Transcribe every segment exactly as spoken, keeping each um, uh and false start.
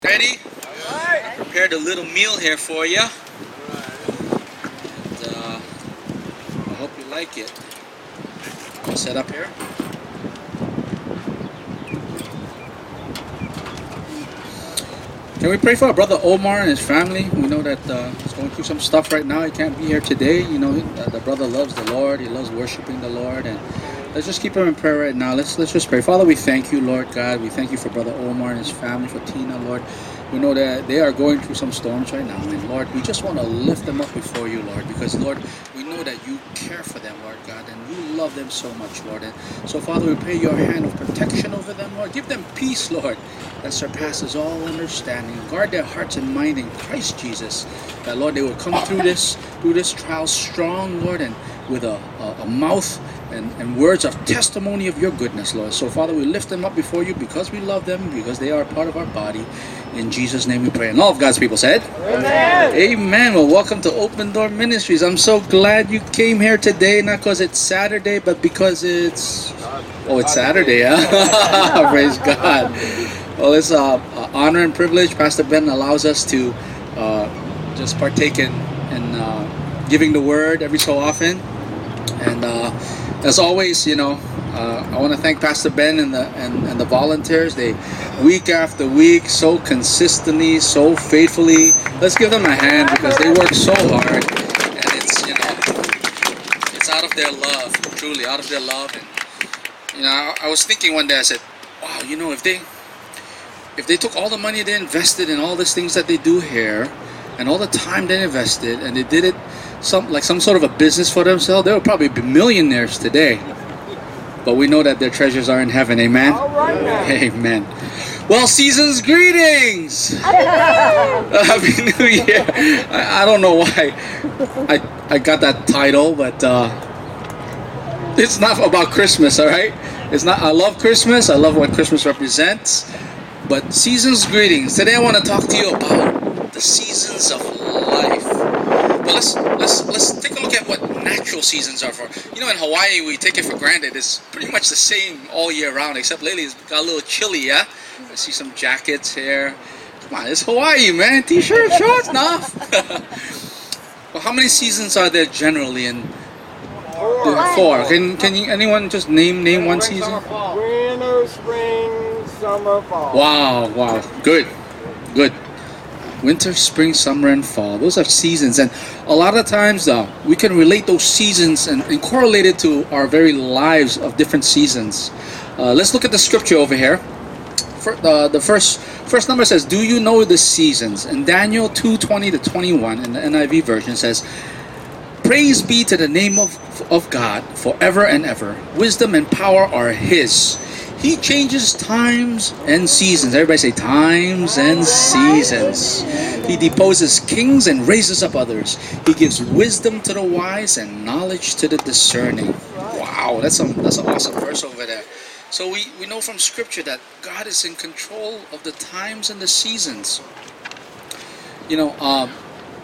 Ready? I prepared a little meal here for you. And, uh, I hope you like it. I'll set up here. Can we pray for our brother Omar and his family? We know that uh, he's going through some stuff right now. He can't be here today. You know, uh, the brother loves the Lord. He loves worshiping the Lord. And let's just keep him in prayer right now. Let's let's just pray. Father, we thank you, Lord God. We thank you for brother Omar and his family, for Tina, Lord. We know that they are going through some storms right now. And Lord, we just want to lift them up before you, Lord, because Lord, we know that you care for them, Lord God, and you love them so much, Lord. And so, Father, we pray your hand of protection over them, Lord. Give them peace, Lord, that surpasses all understanding. Guard their hearts and mind in Christ Jesus. That, Lord, they will come through this, through this trial strong, Lord, and with a, a, a mouth and, and words of testimony of your goodness, Lord. So, Father, we lift them up before you because we love them, because they are part of our body. In Jesus' name we pray. And all of God's people said, Amen. Amen. Well, welcome to Open Door Ministries. I'm so glad you came here today, not because it's Saturday, but because it's... Oh, it's Saturday, huh? Praise God. Well, it's an uh, honor and privilege. Pastor Ben allows us to uh, just partake in, in uh, giving the word every so often. And uh, as always, you know, uh, I want to thank Pastor Ben and the and, and the volunteers. They, week after week, so consistently, so faithfully. Let's give them a hand because they work so hard. And it's, you know, it's out of their love, truly, out of their love. And, you know, I, I was thinking one day, I said, wow, you know, if they... If they took all the money they invested in all these things that they do here, and all the time they invested, and they did it some like some sort of a business for themselves, they would probably be millionaires today. But we know that their treasures are in heaven. Amen. All right, amen. Well, season's greetings. Happy New Year. I, I don't know why I I got that title, but uh, it's not about Christmas. All right. It's not. I love Christmas. I love what Christmas represents. But season's greetings. Today I want to talk to you about the seasons of life. But let's let's let's take a look at what natural seasons are for. You know, in Hawaii we take it for granted. It's pretty much the same all year round, except lately it's got a little chilly. Yeah, I see some jackets here. Come on, it's Hawaii, man. T-shirt, shorts, nah. Well, how many seasons are there generally in? Four. Four. Can can you, anyone just name name one season? Winter, spring, summer, fall. Wow, wow, good, good. Winter, spring, summer, and fall. Those are seasons, and a lot of times uh, we can relate those seasons and, and correlate it to our very lives of different seasons. Uh, let's look at the scripture over here. For, uh, the first first number says, "Do you know the seasons?" And Daniel two twenty to twenty-one in the N I V version says, "Praise be to the name of, of God forever and ever. Wisdom and power are His. He changes times and seasons." Everybody say times and seasons. "He deposes kings and raises up others. He gives wisdom to the wise and knowledge to the discerning." Wow, that's some that's an awesome verse over there. So we, we know from scripture that God is in control of the times and the seasons. You know, um,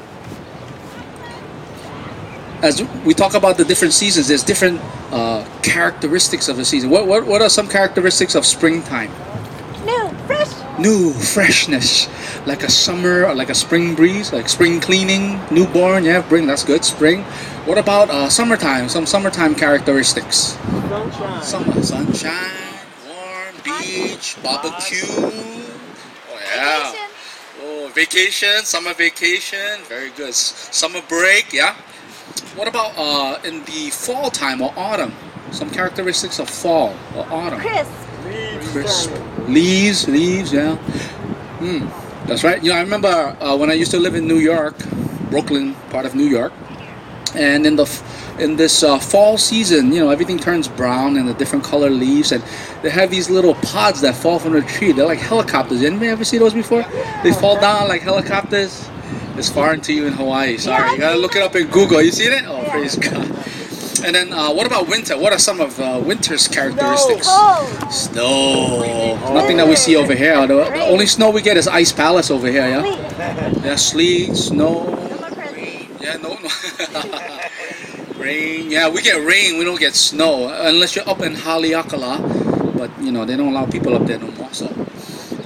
as we talk about the different seasons, there's different uh, characteristics of the season. What, what what are some characteristics of springtime? New, fresh. New freshness, like a summer, or like a spring breeze, like spring cleaning, newborn. Yeah, bring that's good. Spring. What about uh, summertime? Some summertime characteristics. Sunshine. Summer, sunshine, warm, beach, barbecue. Oh yeah. Vacation. Oh, vacation, summer vacation. Very good. S- Summer break. Yeah. What about uh, in the fall time or autumn? Some characteristics of fall or autumn. Crisp. Leaves Crisp. turning. Leaves, leaves, yeah. Mm, that's right. You know, I remember uh, when I used to live in New York, Brooklyn, part of New York, and in the f- in this uh, fall season, you know, everything turns brown and the different color leaves, and they have these little pods that fall from the tree. They're like helicopters. Anybody ever see those before? They fall down like helicopters. It's foreign to you in Hawaii. Sorry, Yeah, you gotta I've look it up in Google. You seen it? Oh, Yeah. praise God. And then, uh, what about winter? What are some of uh, winter's characteristics? Cold. Snow. Nothing that we see over here. The, the only snow we get is Ice Palace over here. Yeah. Sleet. Yeah, sleet, snow. Summer presents. Yeah, no, no. Rain. Yeah, we get rain. We don't get snow unless you're up in Haleakala. But you know they don't allow people up there no more. So.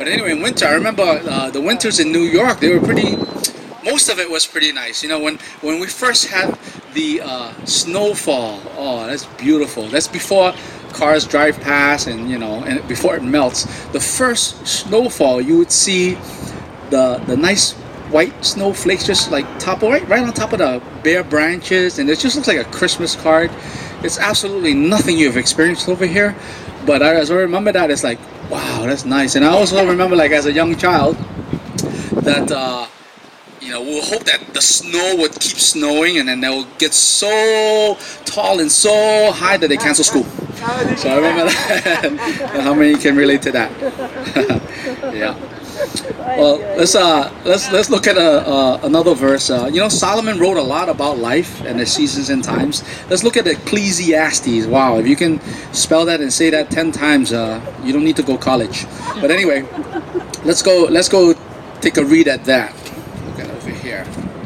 But anyway, in winter, I remember uh, the winters in New York. They were pretty. Most of it was pretty nice. You know, when when we first had the uh, snowfall. Oh, that's beautiful. That's before cars drive past, and you know, and before it melts. The first snowfall, you would see the the nice white snowflakes just like top right right on top of the bare branches, and it just looks like a Christmas card. It's absolutely nothing you've experienced over here, but I, as I remember that, it's like, wow, that's nice. And I also remember, like, as a young child, that uh, you know, we'll hope that the snow would keep snowing, and then they'll get so tall and so high that they cancel school. So I remember that. How many can relate to that? Yeah. Well, let's uh let's let's look at a, uh, another verse. Uh, you know, Solomon wrote a lot about life and the seasons and times. Let's look at Ecclesiastes. Wow, if you can spell that and say that ten times, uh, you don't need to go college. But anyway, let's go. Let's go take a read at that. Look at over here.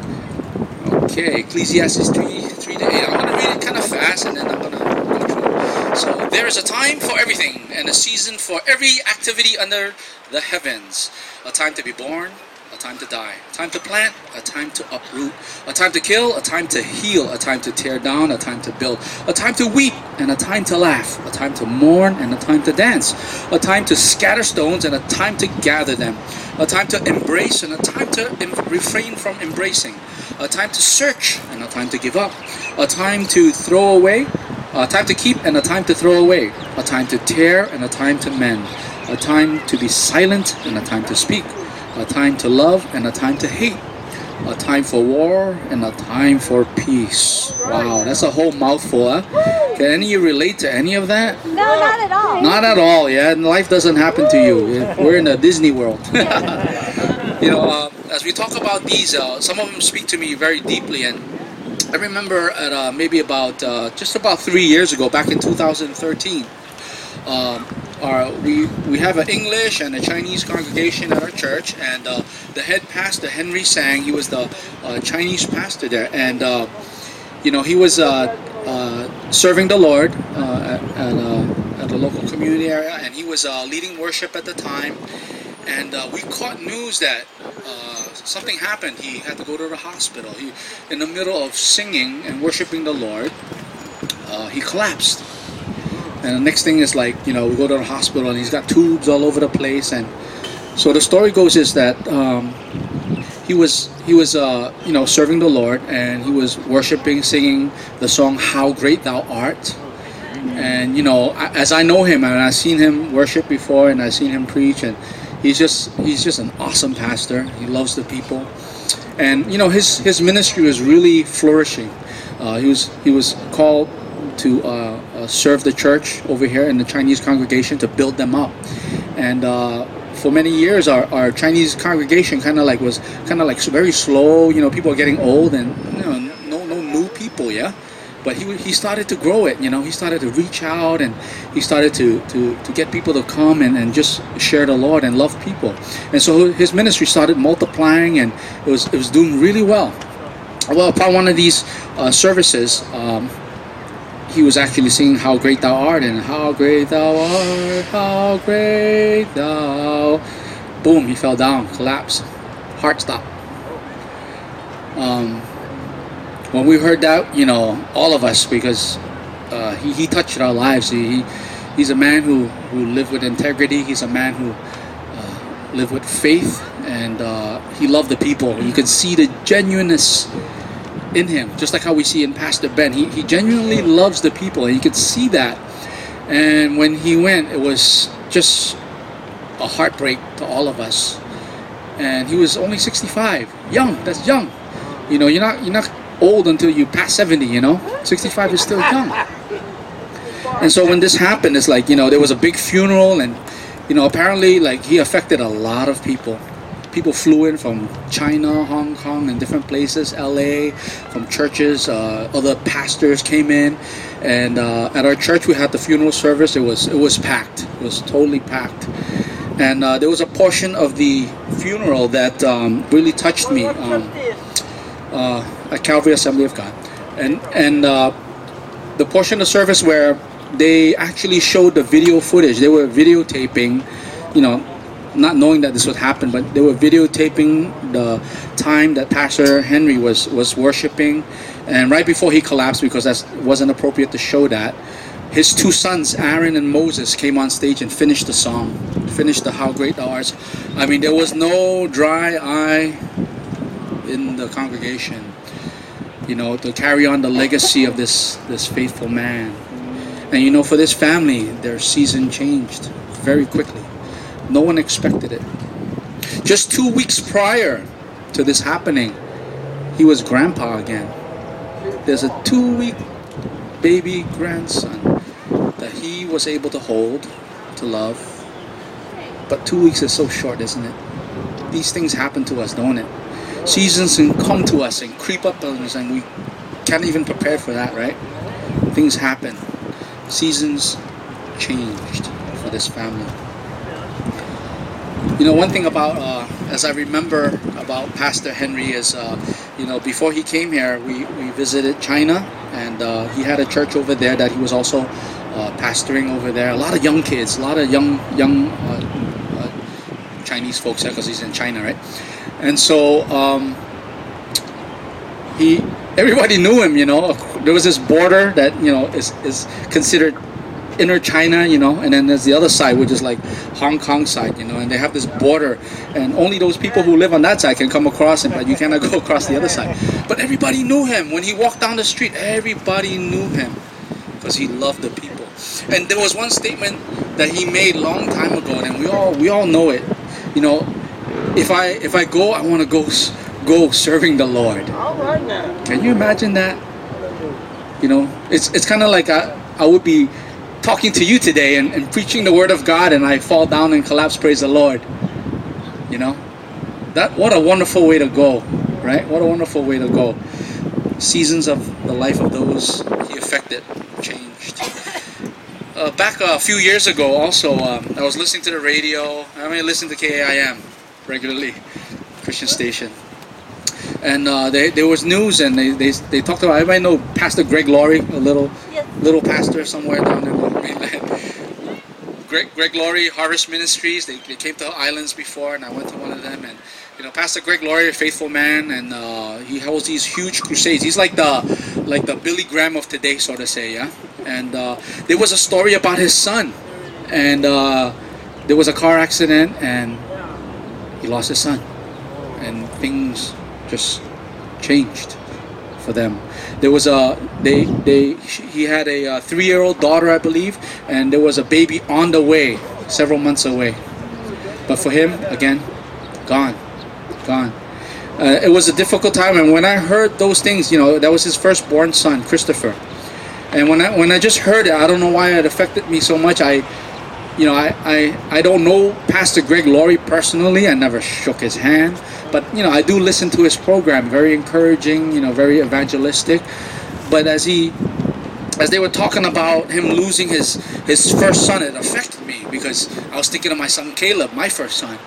Okay, Ecclesiastes three three to eight. I'm gonna read it kind of fast, and then I'm gonna go through. So there is a time for everything, and a season for every activity under the heavens. A time to be born, a time to die, a time to plant, a time to uproot, a time to kill, a time to heal, a time to tear down, a time to build, a time to weep and a time to laugh, a time to mourn and a time to dance, a time to scatter stones and a time to gather them, a time to embrace and a time to refrain from embracing, a time to search and a time to give up, a time to throw away, a time to keep and a time to throw away, a time to tear and a time to mend, a time to be silent and a time to speak, a time to love and a time to hate, a time for war and a time for peace. Wow, that's a whole mouthful, huh? Can any of you relate to any of that? No, not at all. Not at all, yeah. And life doesn't happen to you. We're in a Disney world. You know, uh, as we talk about these, uh, some of them speak to me very deeply. And I remember at uh, maybe about uh, just about three years ago, back in two thousand thirteen. Um, our, we we have an English and a Chinese congregation at our church, and uh, the head pastor Henry Sang, he was the uh, Chinese pastor there, and uh, you know, he was uh, uh, serving the Lord uh, at at, uh, at a local community area, and he was uh, leading worship at the time, and uh, we caught news that uh, something happened. He had to go to the hospital. He, in the middle of singing and worshiping the Lord, uh, he collapsed. And the next thing is, like, you know, we go to the hospital and he's got tubes all over the place. And so the story goes is that um, he was he was uh, you know, serving the Lord, and he was worshiping, singing the song "How Great Thou Art." And you know, as I know him, and I've seen him worship before, and I've seen him preach, and he's just he's just an awesome pastor. He loves the people, and you know, his his ministry was really flourishing. Uh, he was he was called to uh, uh, serve the church over here in the Chinese congregation, to build them up. And uh, for many years, our, our Chinese congregation kind of like was kind of like very slow. You know, people are getting old, and you know, no no new people, yeah. But he he started to grow it. You know, he started to reach out, and he started to to, to get people to come and, and just share the Lord and love people. And so his ministry started multiplying, and it was it was doing really well. Well, upon one of these uh, services, Um, he was actually singing "How Great Thou Art," and "How Great Thou Art, How Great Thou." Boom! He fell down, collapsed, heart stopped. Um, when we heard that, you know, all of us, because uh, he he touched our lives. He, he he's a man who who lived with integrity. He's a man who uh, lived with faith, and uh, he loved the people. You could see the genuineness in him, just like how we see in Pastor Ben. He, he genuinely loves the people, and you could see that. And when he went, it was just a heartbreak to all of us. And he was only sixty-five, young. That's young. You know, you're not you're not old until you pass seventy. You know, sixty-five is still young. And so when this happened, it's like, you know, there was a big funeral, and you know, apparently, like, he affected a lot of people. People flew in from China, Hong Kong, and different places, L A, from churches. Uh, other pastors came in, and uh, at our church we had the funeral service. It was it was packed. It was totally packed, and uh, there was a portion of the funeral that um, really touched me um, uh, at Calvary Assembly of God, and and uh, the portion of the service where they actually showed the video footage. They were videotaping, you know, not knowing that this would happen, but they were videotaping the time that Pastor Henry was was worshiping, and right before he collapsed, because that wasn't appropriate to show that, his two sons, Aaron and Moses, came on stage and finished the song, finished the How Great Thou Art. I mean, there was no dry eye in the congregation, you know, to carry on the legacy of this this faithful man. And you know, for this family, their season changed very quickly. No one expected it. Just two weeks prior to this happening, he was grandpa again. There's a two-week baby grandson that he was able to hold, to love. But two weeks is so short, isn't it? These things happen to us, don't it? Seasons can come to us and creep up on us, and we can't even prepare for that, right? Things happen. Seasons changed for this family. You know, one thing about, uh, as I remember about Pastor Henry is, uh, you know, before he came here, we, we visited China, and uh, he had a church over there that he was also uh, pastoring over there. A lot of young kids, a lot of young young uh, uh, Chinese folks there, because he's in China, right? And so um, he, everybody knew him. You know, there was this border that, you know, is is considered inner China, you know, and then there's the other side, which is like Hong Kong side, you know, and they have this border, and only those people who live on that side can come across it, but you cannot go across the other side. But everybody knew him. When he walked down the street, everybody knew him because he loved the people. And there was one statement that he made long time ago, and we all we all know it. You know, if I if I go, I want to go go serving the Lord. All right now. Can you imagine that? You know, it's it's kind of like I I would be talking to you today and, and preaching the word of God, and I fall down and collapse. Praise the Lord. You know, that what a wonderful way to go, right? What a wonderful way to go. Seasons of the life of those he affected changed. Uh, back a few years ago, also, um, I was listening to the radio. I mean, I listen to K A I M regularly, Christian station. And uh, they, there was news, and they, they they talked about. Everybody know Pastor Greg Laurie, a little Yes. little pastor somewhere down in the mainland. Greg Greg Laurie Harvest Ministries. They, they came to islands before, and I went to one of them. And you know, Pastor Greg Laurie, a faithful man, and uh, he holds these huge crusades. He's like the like the Billy Graham of today, so to say, yeah. And uh, there was a story about his son, and uh, there was a car accident, and he lost his son, and things just changed for them. There was a they they he had a, uh three-year-old daughter, I believe, and there was a baby on the way, several months away. But for him, again, gone, gone. Uh, it was a difficult time, and when I heard those things, you know, that was his firstborn son, Christopher. And when I when I just heard it, I don't know why it affected me so much. I, you know, I I, I don't know Pastor Greg Laurie personally. I never shook his hand. But, you know, I do listen to his program, very encouraging, you know, very evangelistic. But as he, as they were talking about him losing his, his first son, it affected me because I was thinking of my son Caleb, my first son.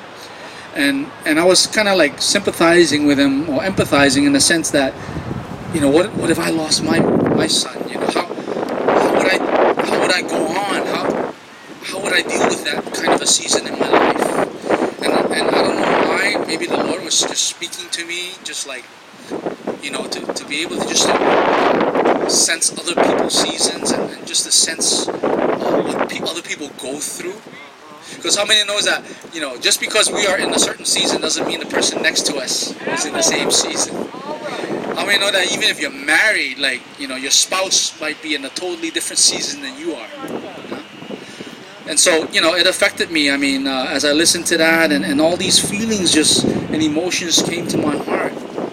And and I was kind of like sympathizing with him, or empathizing, in the sense that, you know, what what if I lost my, my son? You know, how, how would I how would I go on? How how would I deal with that kind of a season in my life? And and I don't know why. Maybe the Lord was just speaking to me, just like, you know, to, to be able to just like, sense other people's seasons, and, and just to sense uh, what pe- other people go through. Because how many knows that, you know, just because we are in a certain season doesn't mean the person next to us is in the same season. How many know that even if you're married, like, you know, your spouse might be in a totally different season than you are. You know? And so, you know, it affected me. I mean, uh, as I listened to that, and, and all these feelings just, and emotions came to my heart.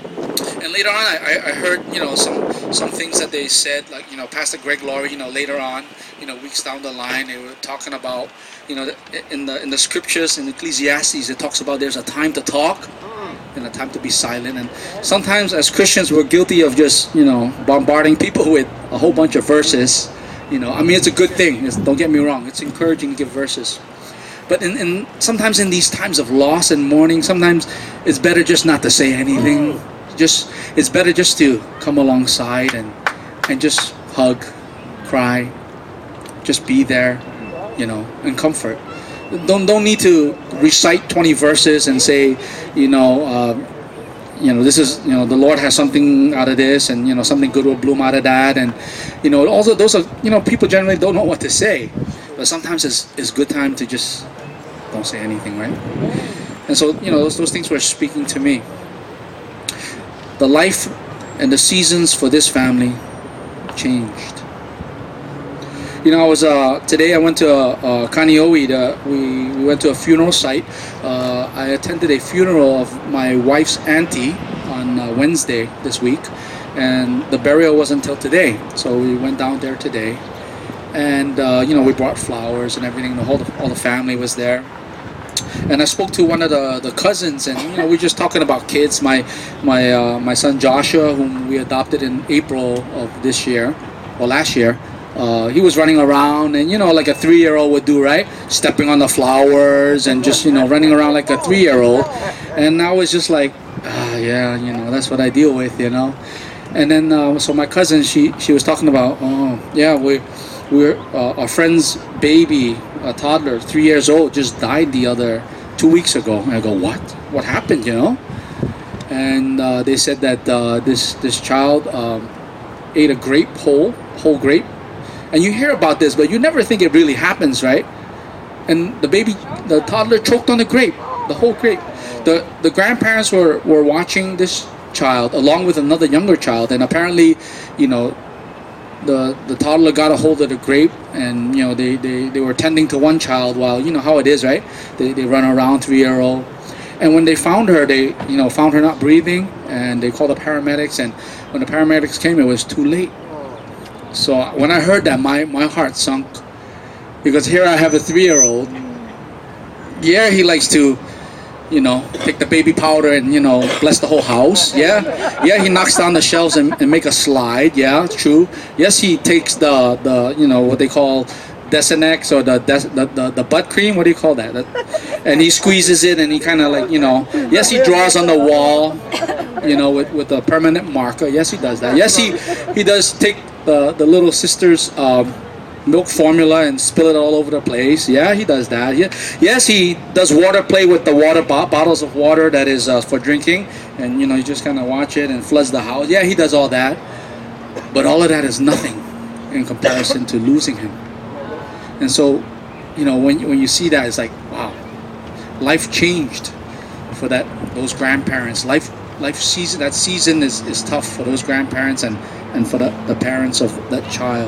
And later on, I, I heard, you know, some some things that they said, like, you know, Pastor Greg Laurie, you know, later on, you know, weeks down the line, they were talking about, you know, in the in the scriptures, in Ecclesiastes, it talks about there's a time to talk and a time to be silent. And sometimes as Christians, we're guilty of just, you know, bombarding people with a whole bunch of verses. You know, I mean, it's a good thing. It's, don't get me wrong. It's encouraging to give verses. But in, in sometimes in these times of loss and mourning, sometimes it's better just not to say anything. Just it's better just to come alongside and and just hug, cry, just be there, you know, and comfort. Don't don't need to recite twenty verses and say, you know, uh, you know, this is, you know, the Lord has something out of this, and you know, something good will bloom out of that, and you know, also those are, you know, people generally don't know what to say, but sometimes it's it's good time to just don't say anything, right? And so, you know, those those things were speaking to me. The life and the seasons for this family changed. You know, I was uh, today I went to uh, uh, Kaneohe. To, we, we went to a funeral site. Uh, I attended a funeral of my wife's auntie on uh, Wednesday this week, and the burial wasn't until today. So we went down there today, and uh, you know, we brought flowers and everything. The whole all the family was there. And I spoke to one of the, the cousins, and you know, we were just talking about kids. My my uh, my son Joshua, whom we adopted in April of this year, or last year, uh, he was running around, and you know, like a three-year-old would do, right? Stepping on the flowers and just, you know, running around like a three-year-old. And I was just like, ah, yeah, you know, that's what I deal with, you know. And then uh, so my cousin, she she was talking about, oh yeah, we we're uh, our friend's baby, a toddler, three years old, just died the other two weeks ago. And I go, what? What happened? You know? And uh, they said that uh, this this child um, ate a grape whole, whole grape. And you hear about this, but you never think it really happens, right? And the baby, the toddler, choked on the grape, the whole grape. The the grandparents were were watching this child along with another younger child, and apparently, you know, the the toddler got a hold of the grape, and you know, they, they, they were tending to one child while, you know how it is, right? They, they run around, three-year-old. And when they found her, they, you know, found her not breathing, and they called the paramedics, and when the paramedics came, it was too late. So when I heard that, my, my heart sunk, because here I have a three-year-old. Yeah, he likes to, you know, take the baby powder and, you know, bless the whole house. Yeah, yeah, he knocks down the shelves and, and make a slide. Yeah, true. Yes, he takes the, the you know, what they call Desenex, or the, the the the butt cream. What do you call that? that and he squeezes it, and he kind of like, you know, yes, he draws on the wall, you know, with, with a permanent marker. Yes, he does that. Yes, he he does take the, the little sister's um, milk formula and spill it all over the place. Yeah, he does that. Yeah, yes, he does water play with the water bo- bottles of water that is uh, for drinking, and you know, you just kind of watch it and floods the house. Yeah, he does all that, but all of that is nothing in comparison to losing him. And so, you know, when when you see that, it's like, wow, life changed for that those grandparents. Life life season that season is, is tough for those grandparents and and for the, the parents of that child.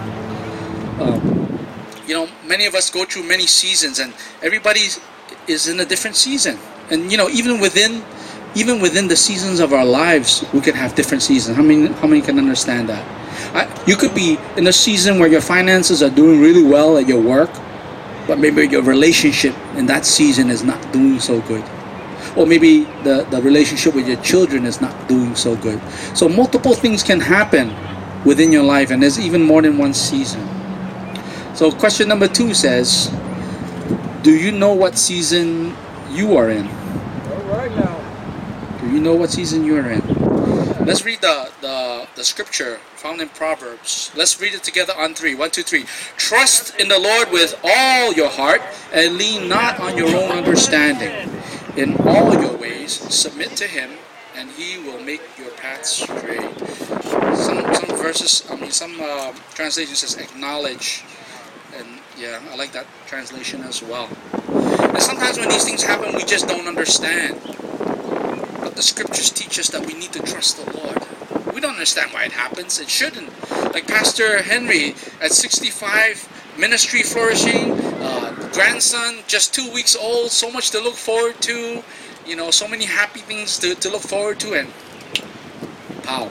Um, you know, many of us go through many seasons, and everybody is in a different season. And you know, even within, even within the seasons of our lives, we can have different seasons. How many, how many can understand that? I, you could be in a season where your finances are doing really well at your work, but maybe your relationship in that season is not doing so good. Or maybe the, the relationship with your children is not doing so good. So multiple things can happen within your life, and there's even more than one season. So question number two says, do you know what season you are in? All right now. Do you know what season you are in? Let's read the, the, the scripture found in Proverbs. Let's read it together on three. One, two, three. Trust in the Lord with all your heart, and lean not on your own understanding. In all your ways submit to him, and he will make your paths straight. Some some verses, I mean, some uh, translation says acknowledge. And yeah, I like that translation as well. And sometimes when these things happen, we just don't understand. But the scriptures teach us that we need to trust the Lord. We don't understand why it happens. It shouldn't. Like Pastor Henry at sixty-five, ministry flourishing, uh, grandson just two weeks old, so much to look forward to, you know, so many happy things to, to look forward to, and pow.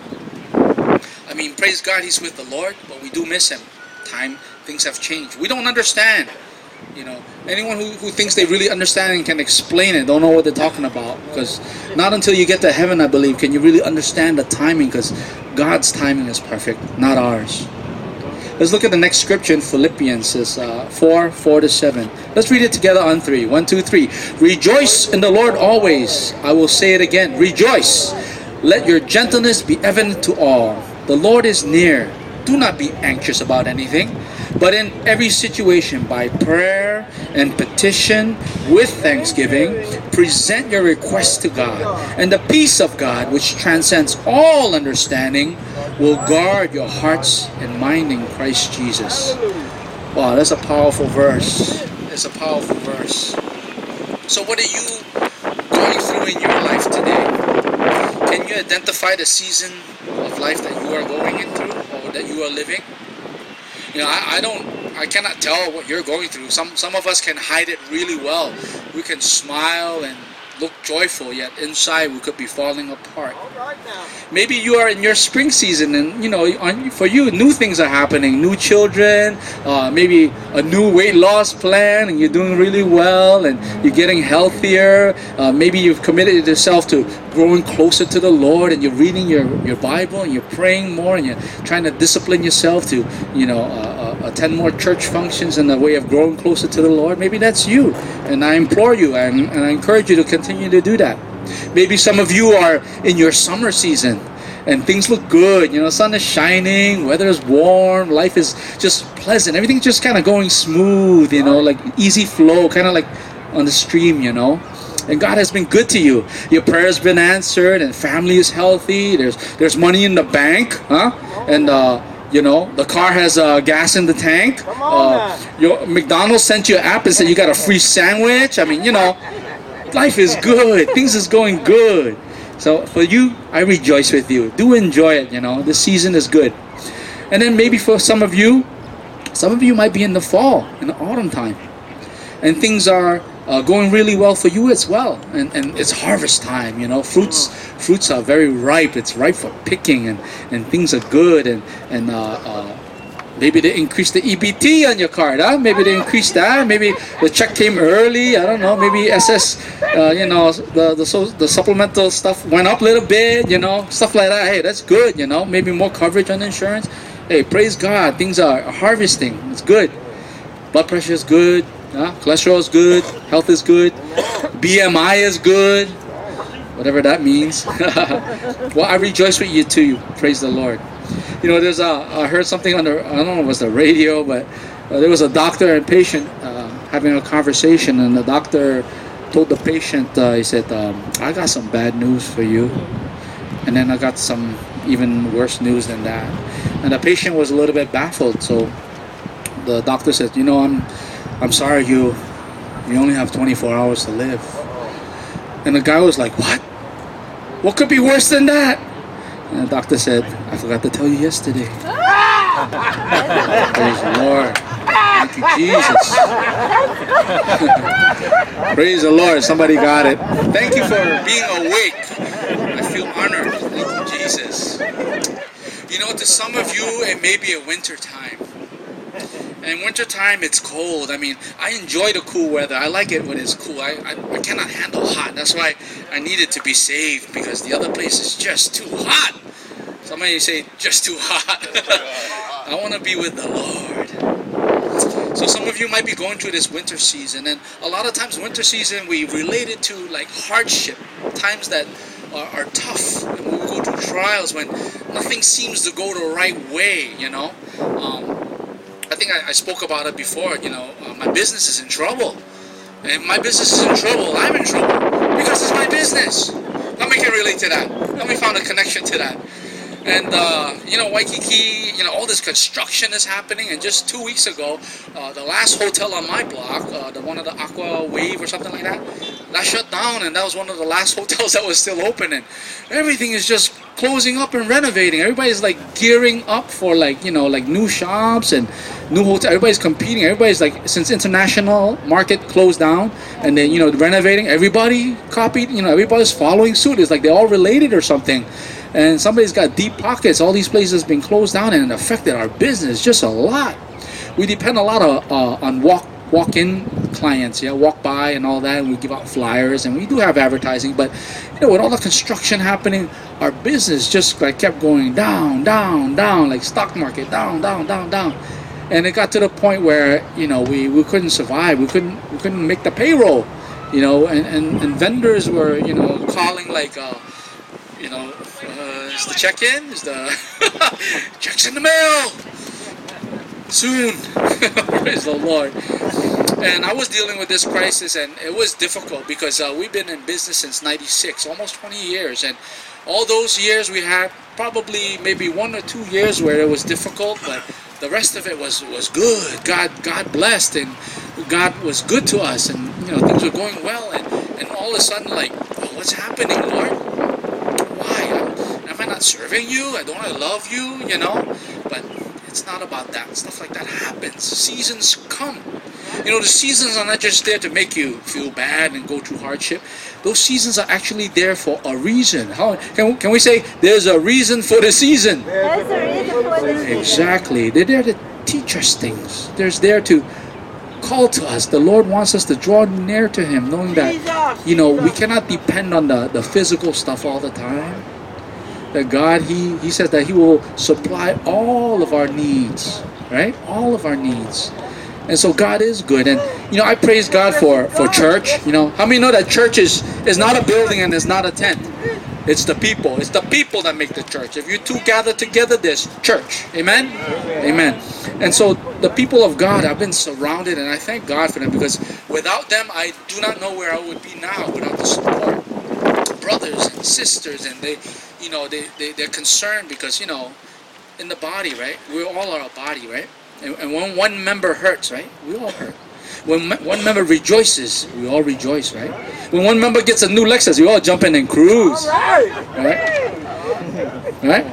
I mean, praise God, he's with the Lord, but we do miss him. Time, things have changed. We don't understand. You know, anyone who, who thinks they really understand and can explain it don't know what they're talking about, because not until you get to heaven, I believe, can you really understand the timing, because God's timing is perfect, not ours. Let's look at the next scripture in Philippians, is uh, four, four to seven. Let's read it together on three. One, two, three. Rejoice in the Lord always. I will say it again. Rejoice. Let your gentleness be evident to all. The Lord is near. Do not be anxious about anything, but in every situation, by prayer and petition with thanksgiving. Present your requests to God, and the peace of God, which transcends all understanding, will guard your hearts and mind in Christ Jesus. Wow, that's a powerful verse. It's a powerful verse. So what are you going through in your life today? Can you identify the season of life that you are going into or that you are living? You know, I, I don't, I cannot tell what you're going through. Some some of us can hide it really well. We can smile and look joyful, yet inside we could be falling apart. All right now. Maybe you are in your spring season, and you know, on, for you, new things are happening. New children, uh, maybe a new weight loss plan, and you're doing really well, and you're getting healthier. Uh, maybe you've committed yourself to growing closer to the Lord, and you're reading your, your Bible, and you're praying more, and you're trying to discipline yourself to, you know, uh, uh, attend more church functions in a way of growing closer to the Lord. Maybe that's you, and I implore you, and, and I encourage you to continue to do that. Maybe some of you are in your summer season and things look good, you know, sun is shining, weather is warm, life is just pleasant, everything's just kind of going smooth, you know, like easy flow, kind of like on the stream, you know. And God has been good to you. Your prayers been answered, and family is healthy. There's there's money in the bank, huh? And uh, you know, the car has uh, gas in the tank. Come on, Uh, your McDonald's sent you an app and said you got a free sandwich. I mean, you know, life is good. Things is going good. So for you, I rejoice with you. Do enjoy it. You know, the season is good. And then maybe for some of you, some of you might be in the fall, in the autumn time, and things are uh, going really well for you as well. And and it's harvest time. You know, fruits fruits are very ripe. It's ripe for picking, and and things are good. And and uh, uh, maybe they increased the E B T on your card, huh? Maybe they increased that. Maybe the check came early. I don't know. Maybe S S, uh, you know, the the, so, the supplemental stuff went up a little bit. You know, stuff like that. Hey, that's good. You know, maybe more coverage on insurance. Hey, praise God. Things are harvesting. It's good. Blood pressure is good. Huh? Cholesterol is good. Health is good. B M I is good. Whatever that means. Well, I rejoice with you too. Praise the Lord. You know, there's a, I heard something on the, I don't know if it was the radio, but uh, there was a doctor and patient uh, having a conversation, and the doctor told the patient, uh, he said, um, I got some bad news for you. And then I got some even worse news than that. And the patient was a little bit baffled. So the doctor said, you know, I'm, I'm sorry, you, you only have twenty-four hours to live. And the guy was like, what? What could be worse than that? And the doctor said, I forgot to tell you yesterday. Praise the Lord. Thank you, Jesus. Praise the Lord. Somebody got it. Thank you for being awake. I feel honored. Thank you, Jesus. You know, to some of you, it may be a winter time. And winter time, it's cold. I mean, I enjoy the cool weather. I like it when it's cool. I, I, I cannot handle hot. That's why I needed to be saved, because the other place is just too hot. Somebody say, just too hot. I want to be with the Lord. So some of you might be going through this winter season. And a lot of times winter season, we relate it to like hardship. Times that are, are tough. And when we go through trials, when nothing seems to go the right way, you know. Um, I think I, I spoke about it before, you know, uh, my business is in trouble. And if my business is in trouble, I'm in trouble. Because it's my business. How many can relate to that? How many found a connection to that? And, uh, you know, Waikiki, you know, all this construction is happening. And just two weeks ago, uh, the last hotel on my block, uh, the one of the Aqua Wave or something like that, that shut down. And that was one of the last hotels that was still open. And everything is just closing up and renovating. Everybody's like gearing up for like, you know, like new shops and new hotels. Everybody's competing. Everybody's like, since international market closed down and then, you know, renovating, everybody copied, you know, everybody's following suit. It's like they're all related or something. And somebody's got deep pockets. All these places been closed down, and it affected our business just a lot. We depend a lot of, uh, on walk walk-in clients, yeah, walk by and all that, and we give out flyers, and we do have advertising. But you know, with all the construction happening, our business just like kept going down, down, down, like stock market, down, down, down, down. And it got to the point where, you know, we, we couldn't survive. We couldn't we couldn't make the payroll, you know, and, and, and vendors were, you know, calling like, uh, you know, uh, is the check in? Is the check's in the mail? Soon. Praise the Lord. And I was dealing with this crisis, and it was difficult because uh, we've been in business since ninety-six, almost twenty years. And all those years we had probably maybe one or two years where it was difficult, but the rest of it was, was good. God God blessed, and God was good to us, and you know things were going well. And, and all of a sudden, like, oh, what's happening, Lord? Why? Am I not serving you? I don't I love you? You know? But it's not about that. Stuff like that happens. Seasons come. You know, the seasons are not just there to make you feel bad and go through hardship. Those seasons are actually there for a reason. How can, can we say there's a reason for the season? There's a reason for the season. Exactly. They're there to teach us things. There's there to call to us. The Lord wants us to draw near to Him, knowing that, you know, we cannot depend on the, the physical stuff all the time. That God, He He says that He will supply all of our needs, right? All of our needs. And so God is good. And, you know, I praise God for, for church. You know, how many know that church is, is not a building and it's not a tent? It's the people. It's the people that make the church. If you two gather together, there's church. Amen? Amen. And so the people of God, I've been surrounded, and I thank God for them, because without them, I do not know where I would be now without the support. Brothers and sisters, and they, you know, they, they, they're concerned because, you know, in the body, right? We all are a body, right? And, and when one member hurts, right? We all hurt. When me- one member rejoices, we all rejoice, right? When one member gets a new Lexus, we all jump in and cruise. Right. Right? Right?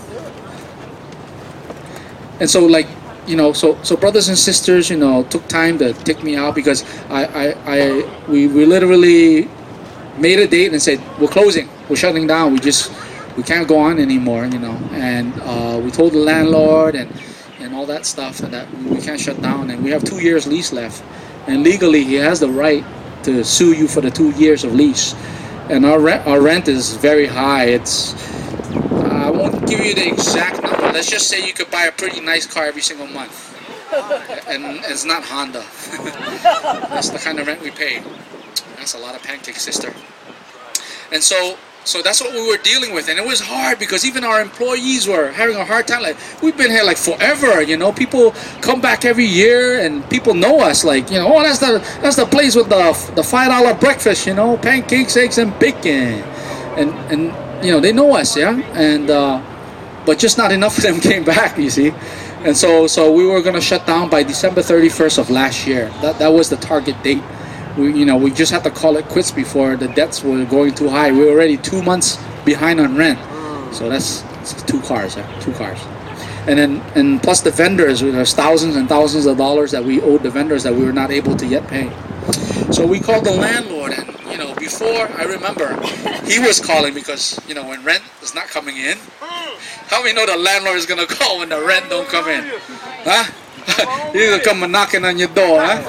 And so, like, you know, so so brothers and sisters, you know, took time to take me out, because I, I, I we, we literally made a date and said, we're closing, we're shutting down, we just, we can't go on anymore, you know. And uh, we told the landlord and and all that stuff, and that we can't shut down, and we have two years lease left, and legally he has the right to sue you for the two years of lease. And our rent, our rent is very high. It's uh, I won't give you the exact number. Let's just say you could buy a pretty nice car every single month, and it's not Honda. That's the kind of rent we pay. That's a lot of pancakes, sister. And so So that's what we were dealing with, and it was hard because even our employees were having a hard time. Like, we've been here like forever, you know. People come back every year, and people know us. Like, you know, oh, that's the that's the place with the the five dollar breakfast, you know, pancakes, eggs, and bacon, and and you know they know us, yeah. And uh, but just not enough of them came back, you see. And so so we were gonna shut down by December thirty-first of last year. That that was the target date. We, you know, we just had to call it quits before the debts were going too high. We were already two months behind on rent, so that's, that's two cars, yeah, two cars, and then and plus the vendors. There's thousands and thousands of dollars that we owed the vendors that we were not able to yet pay. So we called the landlord, and you know, before I remember, he was calling because you know when rent is not coming in. How many know the landlord is gonna call when the rent don't come in? Huh? He's gonna come knocking on your door, huh?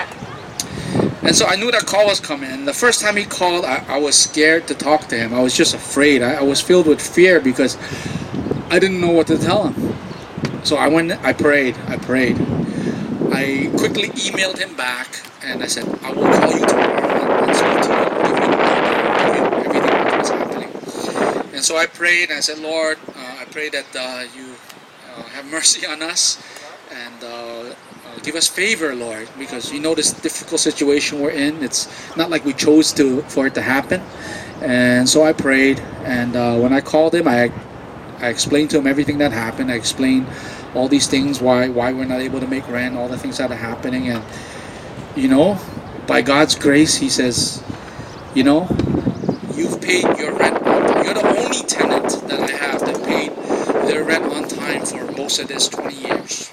And so I knew that call was coming. And the first time he called, I, I was scared to talk to him. I was just afraid. I, I was filled with fear because I didn't know what to tell him. So I went, I prayed, I prayed. I quickly emailed him back, and I said, I will call you tomorrow and speak to you, give you an update, give you everything that's happening. And so I prayed, and I said, Lord, uh, I pray that uh, you uh, have mercy on us, and uh, give us favor, Lord, because you know this difficult situation we're in. It's not like we chose to for it to happen. And so I prayed, and uh, when I called him, I I explained to him everything that happened. I explained all these things, why why we're not able to make rent, all the things that are happening. And you know, by God's grace, he says, you know, you've paid your rent on time. You're the only tenant that I have that paid their rent on time for most of this twenty years.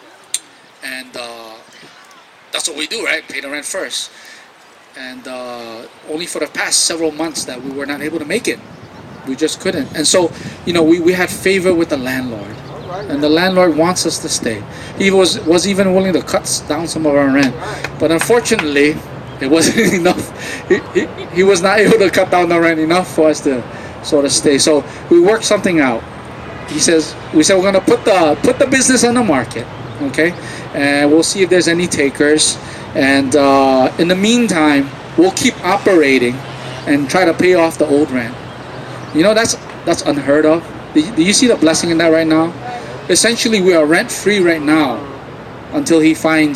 And uh, that's what we do, right? Pay the rent first. And uh, only for the past several months that we were not able to make it. We just couldn't. And so, you know, we, we had favor with the landlord. And the landlord wants us to stay. He was, was even willing to cut down some of our rent. But unfortunately, it wasn't enough. He, he, he was not able to cut down the rent enough for us to sort of stay. So we worked something out. He says, we said we're going to put the put the business on the market. Okay, and we'll see if there's any takers, and uh, in the meantime we'll keep operating and try to pay off the old rent. You know, that's that's unheard of. Do you, do you see the blessing in that right now? Essentially, we are rent free right now until he finds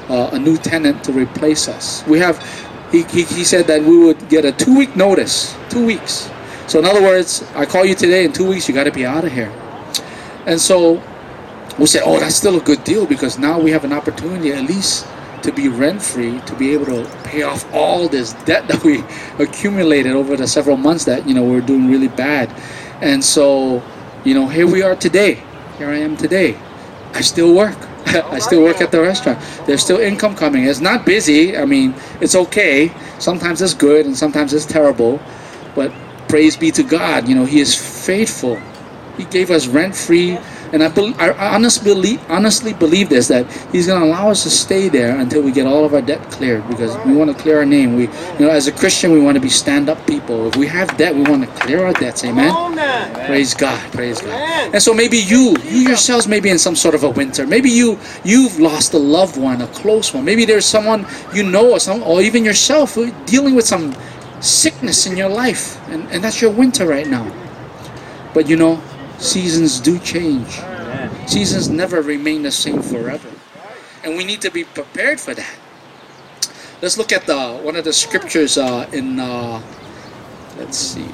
uh, a new tenant to replace us. We have, he, he, he said that we would get a two-week notice, two weeks. So in other words, I call you today, in two weeks you got to be out of here. And so we said, oh, that's still a good deal, because now we have an opportunity at least to be rent-free, to be able to pay off all this debt that we accumulated over the several months that, you know, we're doing really bad. And so, you know, here we are today. Here I am today. I still work. I still work at the restaurant. There's still income coming. It's not busy. I mean, it's okay. Sometimes it's good and sometimes it's terrible. But praise be to God. You know, He is faithful. He gave us rent-free. And I, be, I honestly believe, honestly believe this, that He's going to allow us to stay there until we get all of our debt cleared, because we want to clear our name. We, you know, as a Christian, we want to be stand-up people. If we have debt, we want to clear our debts. Amen? Amen. Praise God. Praise God. And so maybe you, you yourselves may be in some sort of a winter. Maybe you, you've lost a loved one, a close one. Maybe there's someone you know, or, some, or even yourself, who dealing with some sickness in your life. And, and that's your winter right now. But you know, seasons do change. Seasons never remain the same forever. And we need to be prepared for that. Let's look at the one of the scriptures uh, in, uh, let's see.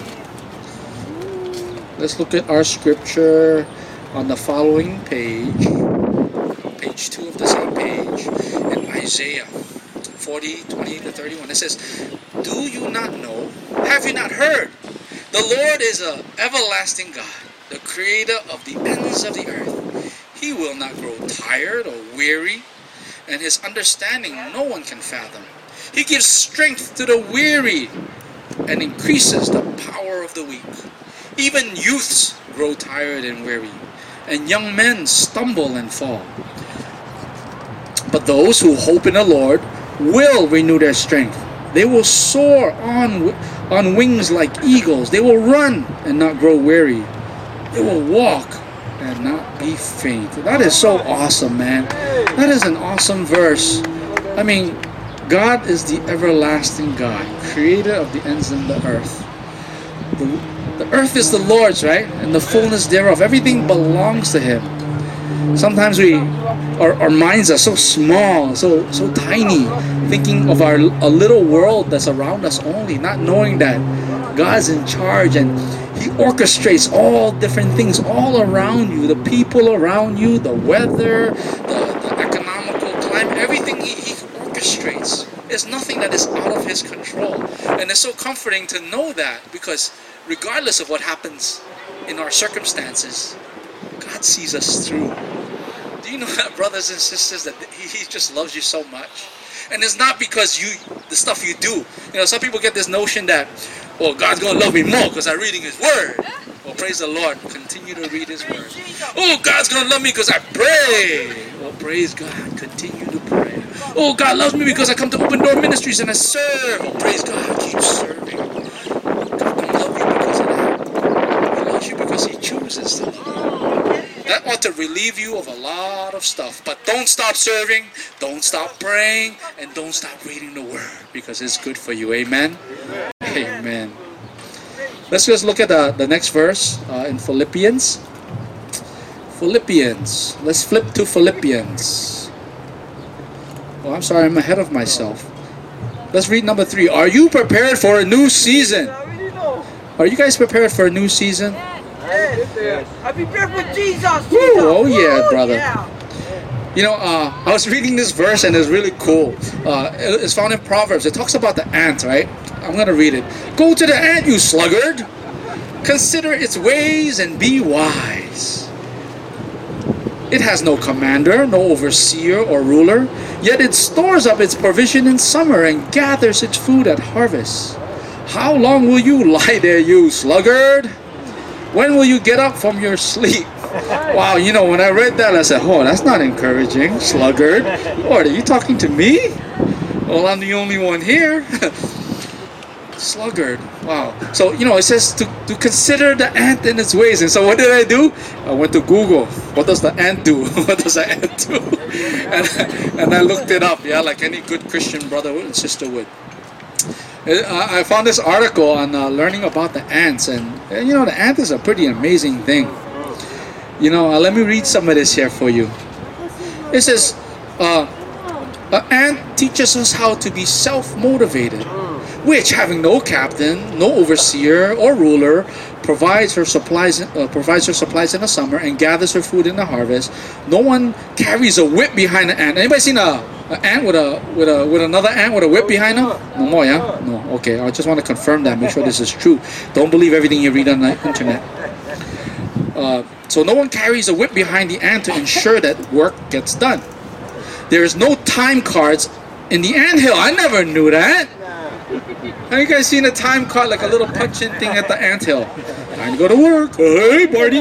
Let's look at our scripture on the following page. Page two of the same page. In Isaiah forty, twenty to thirty-one. It says, do you not know? Have you not heard? The Lord is an everlasting God, the creator of the ends of the earth. He will not grow tired or weary, and His understanding no one can fathom. He gives strength to the weary and increases the power of the weak. Even youths grow tired and weary, and young men stumble and fall. But those who hope in the Lord will renew their strength. They will soar on, on wings like eagles. They will run and not grow weary. They will walk and not be faint. That is so awesome, man. That is an awesome verse. I mean, God is the everlasting God, creator of the ends of the earth. The, the earth is the Lord's, right? And the fullness thereof. Everything belongs to Him. Sometimes we, our, our minds are so small, so so tiny, thinking of our a little world that's around us only, not knowing that God's in charge and He orchestrates all different things all around you, the people around you, the weather, the, the economical climate, everything he, he orchestrates. There's nothing that is out of His control. And it's so comforting to know that, because regardless of what happens in our circumstances, God sees us through. Do you know that, brothers and sisters, that He just loves you so much? And it's not because you, the stuff you do. You know, some people get this notion that, oh, God's going to love me more because I'm reading His Word. Well, praise the Lord. Continue to read His Word. Oh, God's going to love me because I pray. Well, praise God. Continue to pray. Oh, God loves me because I come to Open Door Ministries and I serve. Oh, praise God. Keep serving. God don't love you because of that. He loves you because He chooses to love you. That ought to relieve you of a lot of stuff. But don't stop serving, don't stop praying, and don't stop reading the Word, because it's good for you. Amen? Amen. Amen. Let's just look at the, the next verse uh, in Philippians. Philippians. Let's flip to Philippians. Oh, I'm sorry, I'm ahead of myself. Let's read number three. Are you prepared for a new season? Are you guys prepared for a new season? I prepare for Jesus. Woo, oh yeah, brother. Yeah. You know, uh, I was reading this verse and it's really cool. Uh, it's found in Proverbs. It talks about the ant, right? I'm going to read it. Go to the ant, you sluggard. Consider its ways and be wise. It has no commander, no overseer or ruler, yet it stores up its provision in summer and gathers its food at harvest. How long will you lie there, you sluggard? When will you get up from your sleep? Wow, you know, when I read that, I said, oh, that's not encouraging, sluggard. Lord, are you talking to me? Well, I'm the only one here. Sluggard. Wow. So, you know, it says to, to consider the ant in its ways. And so what did I do? I went to Google. What does the ant do? What does the ant do? And, and I looked it up, yeah, like any good Christian brother and sister would. I found this article on uh, learning about the ants, and you know, the ant is a pretty amazing thing. You know, uh, let me read some of this here for you. It says, uh, An ant teaches us how to be self-motivated, which, having no captain, no overseer or ruler, provides her supplies uh, provides her supplies in the summer and gathers her food in the harvest. No one carries a whip behind an ant. Anybody seen a, an ant with a with a with another ant with a whip behind them? No more, yeah? No. Okay, I just want to confirm that. Make sure this is true. Don't believe everything you read on the internet. Uh, so no one carries a whip behind the ant to ensure that work gets done. There is no time cards in the anthill. I never knew that. Have you guys seen a time card, like a little punch-in thing at the anthill? Time to go to work. Hey, Barty.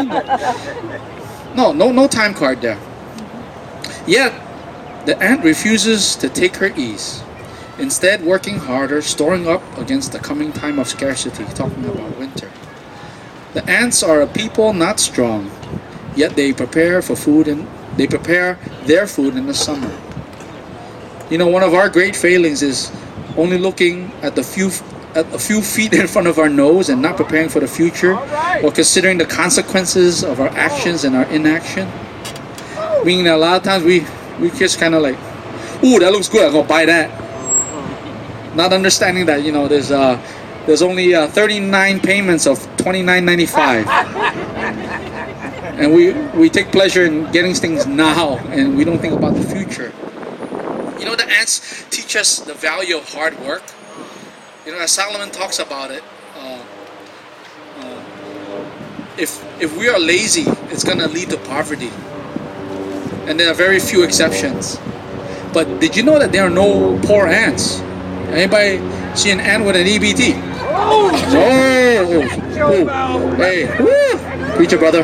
No, no, no time card there. Yet, the ant refuses to take her ease. Instead, working harder, storing up against the coming time of scarcity, talking about winter. The ants are a people not strong, yet they prepare for food and they prepare their food in the summer. You know, one of our great failings is only looking at the few at a few feet in front of our nose and not preparing for the future or considering the consequences of our actions and our inaction. Meaning that a lot of times we we just kind of like, ooh, that looks good, I'm gonna buy that. Not understanding that, you know, there's uh there's only uh, thirty-nine payments of twenty-nine ninety-five. And we, we take pleasure in getting things now, and we don't think about the future. You know, the ants teach us the value of hard work. You know, as Solomon talks about it, uh, uh, if if we are lazy, it's going to lead to poverty. And there are very few exceptions. But did you know that there are no poor ants? Anybody see an ant with an E B T? Oh, oh, oh. Hey, woo. Preacher brother.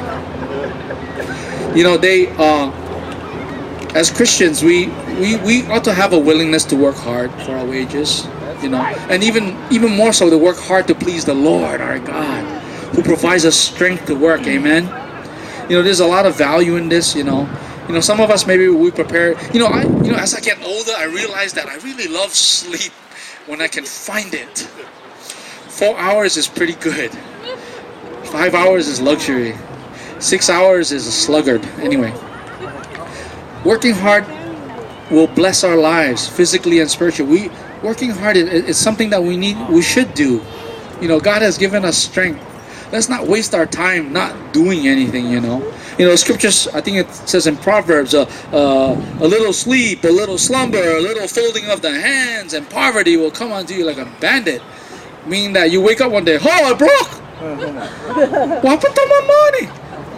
You know, they, uh, as Christians, we, we, we ought to have a willingness to work hard for our wages, you know, and even, even more so to work hard to please the Lord, our God, who provides us strength to work, amen? You know, there's a lot of value in this, you know. You know, some of us, maybe we prepare, you know, I, you know, as I get older, I realize that I really love sleep when I can find it. Four hours is pretty good. Five hours is luxury. Six hours is a sluggard. Anyway, working hard will bless our lives physically and spiritually. We working hard is, is something that we need, we should do. You know, God has given us strength. Let's not waste our time not doing anything. You know, you know, scriptures. I think it says in Proverbs, uh, uh, a little sleep, a little slumber, a little folding of the hands, and poverty will come onto you like a bandit. Meaning that you wake up one day, oh, I broke. What happened to my money?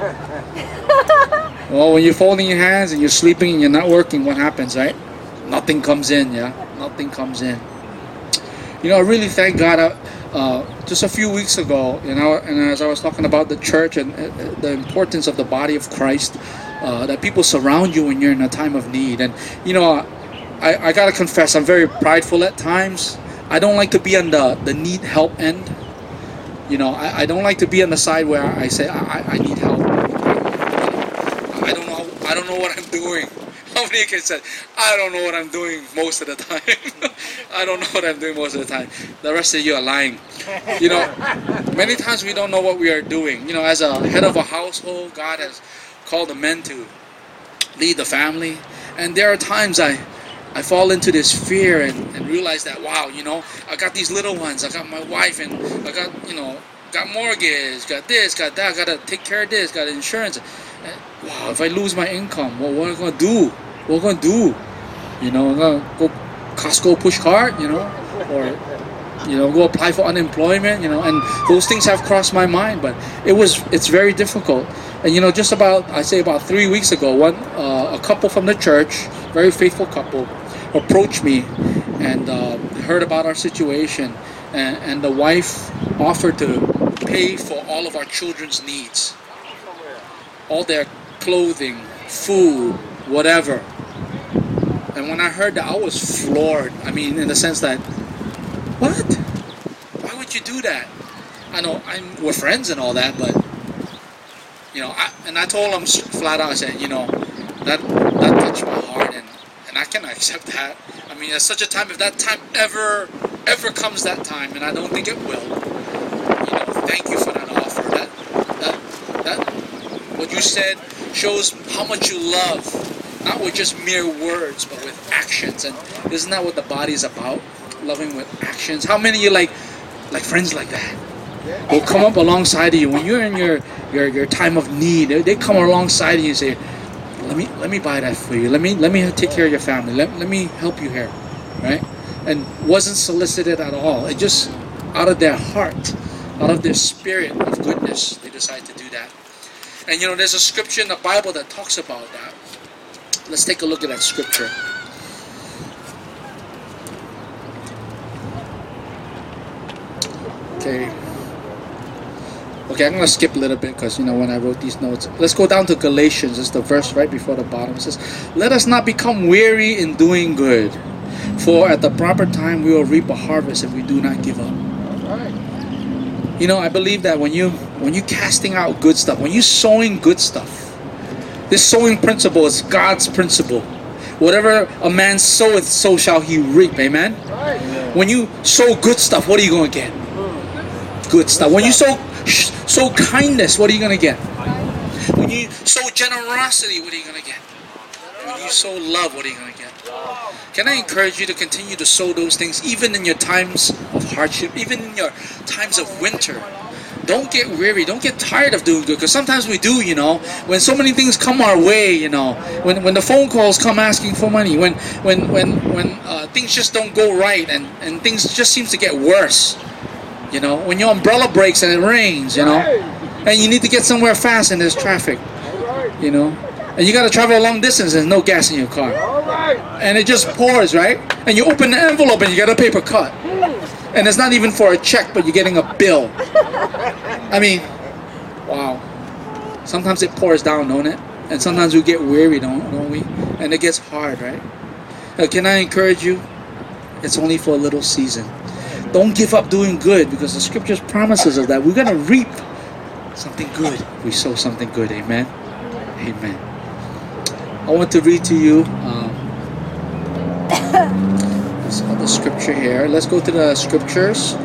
Well, when you're folding your hands and you're sleeping and you're not working, what happens, right? Nothing comes in, yeah? Nothing comes in. You know, I really thank God. Uh, uh, just a few weeks ago, you know, and as I was talking about the church and uh, the importance of the body of Christ, uh, that people surround you when you're in a time of need. And, you know, I, I got to confess, I'm very prideful at times. I don't like to be on the, the need help end. You know, I, I don't like to be on the side where I say, I, I need help. I don't know, I don't know what I'm doing. How many can say, I don't know what I'm doing most of the time. I don't know what I'm doing most of the time. The rest of you are lying. You know, many times we don't know what we are doing. You know, as a head of a household, God has called the men to lead the family. And there are times I, I fall into this fear and, and realize that, wow, you know, I got these little ones. I got my wife and I got, you know, got mortgage, got this, got that, got to take care of this, got insurance. And, wow, if I lose my income, well, what am I going to do? What am I going to do? You know, I'm going to go Costco push cart, you know, or, you know, go apply for unemployment, you know, and those things have crossed my mind, but it was, it's very difficult. And, you know, just about, I say about three weeks ago, one, uh, a couple from the church, very faithful couple, approached me and uh, heard about our situation, and, and the wife offered to pay for all of our children's needs, all their clothing, food, whatever. And when I heard that, I was floored. I mean, in the sense that, what? Why would you do that? I know I'm, we're friends and all that, but you know, I, and I told him flat out, I said, you know, that that touched my heart, and, and I cannot accept that. I mean, at such a time, if that time ever, ever comes that time, and I don't think it will, you know, thank you for that offer. That, that, that, what you said shows how much you love Not with just mere words, but with actions. And isn't that what the body is about? Loving with actions. How many of you like like friends like that? Will come up alongside of you when you're in your, your, your time of need. They come alongside of you and say, let me let me buy that for you. Let me let me take care of your family. Let, let me help you here. Right? And wasn't solicited at all. It just out of their heart, out of their spirit of goodness, they decide to do that. And you know, there's a scripture in the Bible that talks about that. Let's take a look at that scripture. Okay. Okay, I'm going to skip a little bit because, you know, when I wrote these notes. Let's go down to Galatians. It's the verse right before the bottom. It says, let us not become weary in doing good, for at the proper time we will reap a harvest if we do not give up. You know, I believe that when you when you casting out good stuff, when you sowing good stuff, this sowing principle is God's principle. Whatever a man soweth, so shall he reap. Amen? When you sow good stuff, what are you going to get? Good stuff. When you sow, sow kindness, what are you going to get? When you sow generosity, what are you going to get? When you sow love, what are you going to get? Can I encourage you to continue to sow those things even in your times of hardship, even in your times of winter? Don't get weary. Don't get tired of doing good, because sometimes we do, you know. When so many things come our way, you know. When when the phone calls come asking for money. When when when when uh, things just don't go right, and and things just seems to get worse. You know. When your umbrella breaks and it rains, you know, and you need to get somewhere fast and there's traffic. You know, and you got to travel a long distance and there's no gas in your car. And it just pours, right? And you open the envelope and you got a paper cut. And it's not even for a check, but you're getting a bill. I mean, wow. Sometimes it pours down, don't it? And sometimes we get weary, don't, don't we? And it gets hard, right? Uh, can I encourage you? It's only for a little season. Don't give up doing good, because the scriptures promises us that we're going to reap something good. We sow something good. Amen? Amen. I want to read to you um, this other scripture here. Let's go to the scriptures.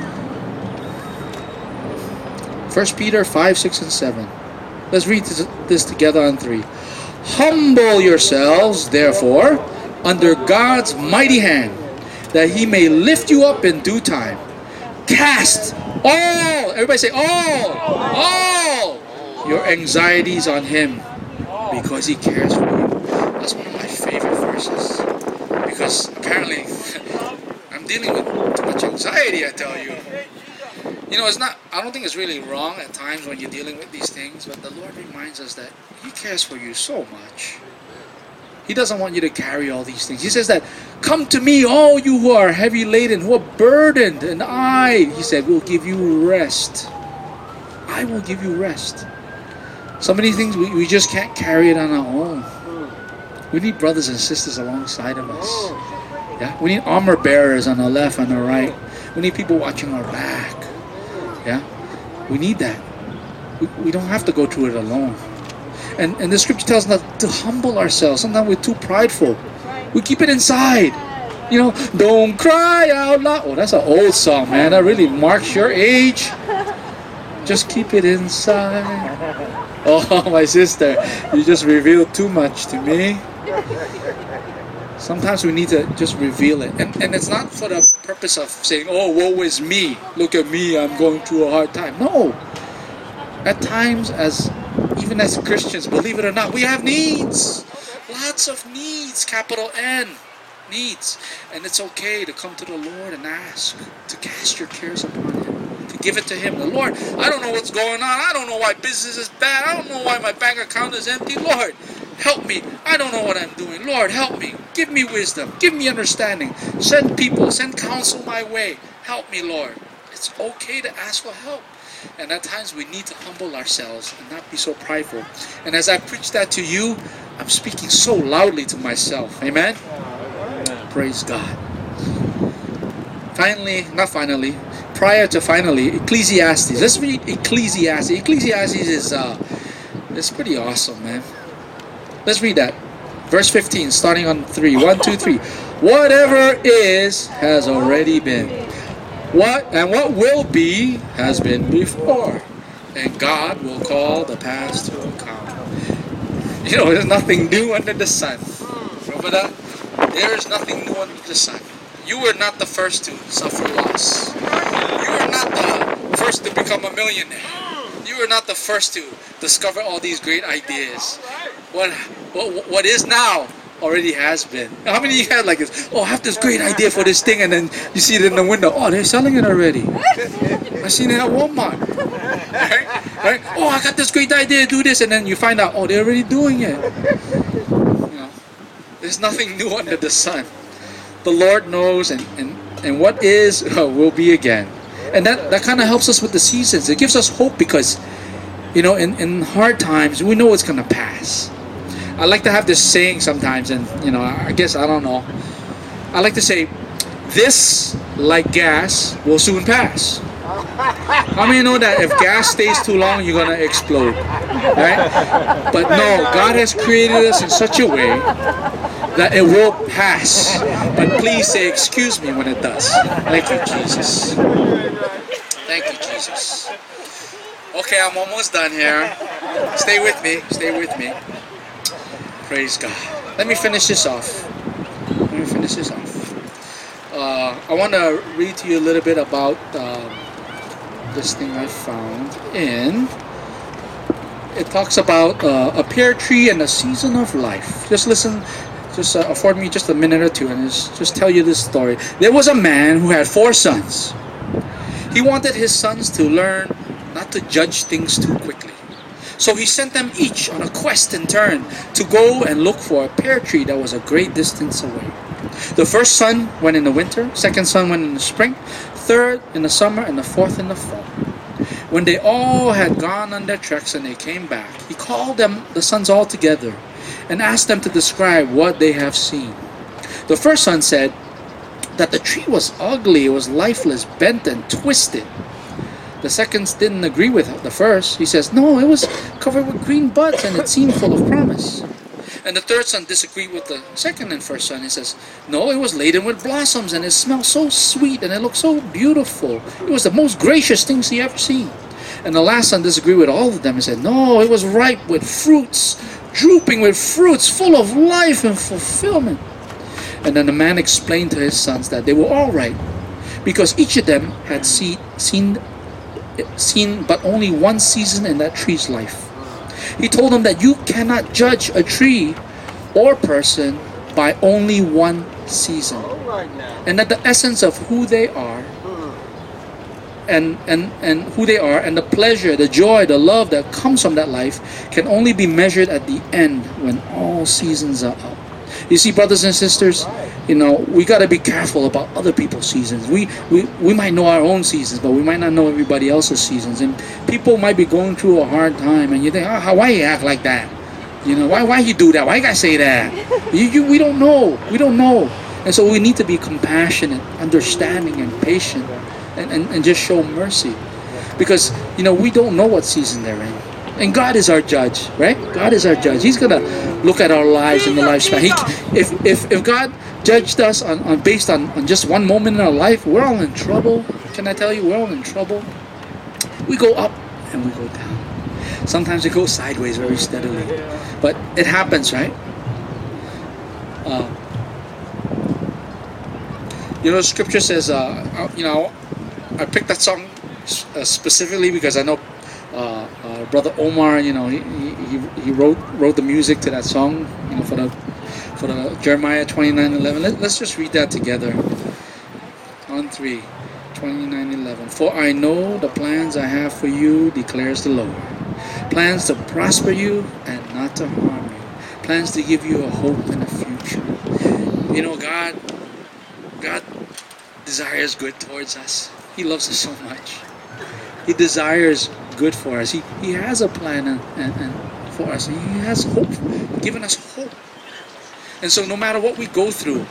First Peter five, six, and seven. Let's read this, this together on three. Humble yourselves, therefore, under God's mighty hand, that he may lift you up in due time. Cast all, everybody say all, all your anxieties on him, because he cares for you. That's one of my favorite verses, because apparently I'm dealing with too much anxiety, I tell you. You know, it's not, I don't think it's really wrong at times when you're dealing with these things, but the Lord reminds us that he cares for you so much. He doesn't want you to carry all these things. He says that, come to me, all you who are heavy laden, who are burdened, and I, he said, will give you rest. I will give you rest. So many things we, we just can't carry it on our own. We need brothers and sisters alongside of us. Yeah, we need armor bearers on the left and the right. We need people watching our back. Yeah, we need that. We, we don't have to go through it alone. And and the scripture tells us to humble ourselves. Sometimes we're too prideful. We keep it inside. You know, don't cry out loud. Oh, that's an old song, man. That really marks your age. Just keep it inside. Oh, my sister, you just revealed too much to me. Sometimes we need to just reveal it. And, and it's not for the purpose of saying, oh, woe is me. Look at me, I'm going through a hard time. No. At times, as even as Christians, believe it or not, we have needs. Lots of needs, capital N. Needs. And it's okay to come to the Lord and ask, to cast your cares upon him, to give it to him. The Lord, I don't know what's going on. I don't know why business is bad. I don't know why my bank account is empty. Lord, help me. I don't know what I'm doing. Lord, help me. Give me wisdom. Give me understanding. Send people. Send counsel my way. Help me, Lord. It's okay to ask for help. And at times we need to humble ourselves and not be so prideful. And as I preach that to you, I'm speaking so loudly to myself. Amen? Praise God. Finally, not finally, prior to finally, Ecclesiastes. Let's read Ecclesiastes. Ecclesiastes is uh, it's pretty awesome, man. Let's read that. Verse fifteen, starting on three. One, two, three. Whatever is has already been. What and what will be has been before. And God will call the past to account. You know, there's nothing new under the sun. Remember that? There is nothing new under the sun. You were not the first to suffer loss. You were not the first to become a millionaire. You were not the first to discover all these great ideas. What what what is now already has been. How many of you had like this? Oh, I have this great idea for this thing, and then you see it in the window. Oh, they're selling it already. I seen it at Walmart. Right? Right? Oh, I got this great idea to do this, and then you find out, oh, they're already doing it. You know, there's nothing new under the sun. The Lord knows, and and, and what is uh, will be again. And that, that kind of helps us with the seasons. It gives us hope because, you know, in, in hard times, we know it's going to pass. I like to have this saying sometimes, and, you know, I guess, I don't know. I like to say, this, like gas, will soon pass. How many know that if gas stays too long, you're going to explode? Right? But no, God has created us in such a way that it will pass. But please say excuse me when it does. Thank you, Jesus. Thank you, Jesus. Okay, I'm almost done here. Stay with me. Stay with me. Praise God. Let me finish this off. Let me finish this off. Uh, I want to read to you a little bit about um, this thing I found in. It talks about uh, a pear tree and a season of life. Just listen. Just uh, afford me just a minute or two and just, just tell you this story. There was a man who had four sons. He wanted his sons to learn not to judge things too quickly. So he sent them each on a quest in turn to go and look for a pear tree that was a great distance away. The first son went in the winter, second son went in the spring, third in the summer, and the fourth in the fall. When they all had gone on their treks and they came back, he called them, the sons all together, and asked them to describe what they have seen. The first son said that the tree was ugly, it was lifeless, bent and twisted. The second didn't agree with the first. He says, no, it was covered with green buds and it seemed full of promise. And the third son disagreed with the second and first son. He says, no, it was laden with blossoms and it smelled so sweet and it looked so beautiful. It was the most gracious things he ever seen. And the last son disagreed with all of them and said, no, it was ripe with fruits, drooping with fruits, full of life and fulfillment. And then the man explained to his sons that they were all right because each of them had see, seen, seen but only one season in that tree's life. He told them that you cannot judge a tree or person by only one season. And that the essence of who they are and, and, and who they are and the pleasure, the joy, the love that comes from that life can only be measured at the end when all seasons are up. You see, brothers and sisters, you know, we got to be careful about other people's seasons. We, we we might know our own seasons, but we might not know everybody else's seasons. And people might be going through a hard time, and you think, oh, why you act like that? You know, why why you do that? Why you gotta say that? You, you, we don't know. We don't know. And so we need to be compassionate, understanding, and patient, and, and, and just show mercy. Because, you know, we don't know what season they're in. And God is our judge, right? God is our judge. He's gonna look at our lives in the lifespan. He, if if if God judged us on, on based on, on just one moment in our life, we're all in trouble. Can I tell you, we're all in trouble. We go up and we go down. Sometimes we go sideways very steadily, but it happens, right? Uh, you know, Scripture says, uh, you know, I picked that song uh, specifically because I know. Uh, uh, Brother Omar, you know, he, he he wrote wrote the music to that song, you know, for the for the Jeremiah twenty-nine eleven. Let, let's just read that together. On three, twenty-nine eleven. For I know the plans I have for you, declares the Lord. Plans to prosper you and not to harm you. Plans to give you a hope and a future. You know, God, God desires good towards us. He loves us so much. He desires good for us. He, he has a plan and, and, and for us. He has hope, given us hope. And so no matter what we go through,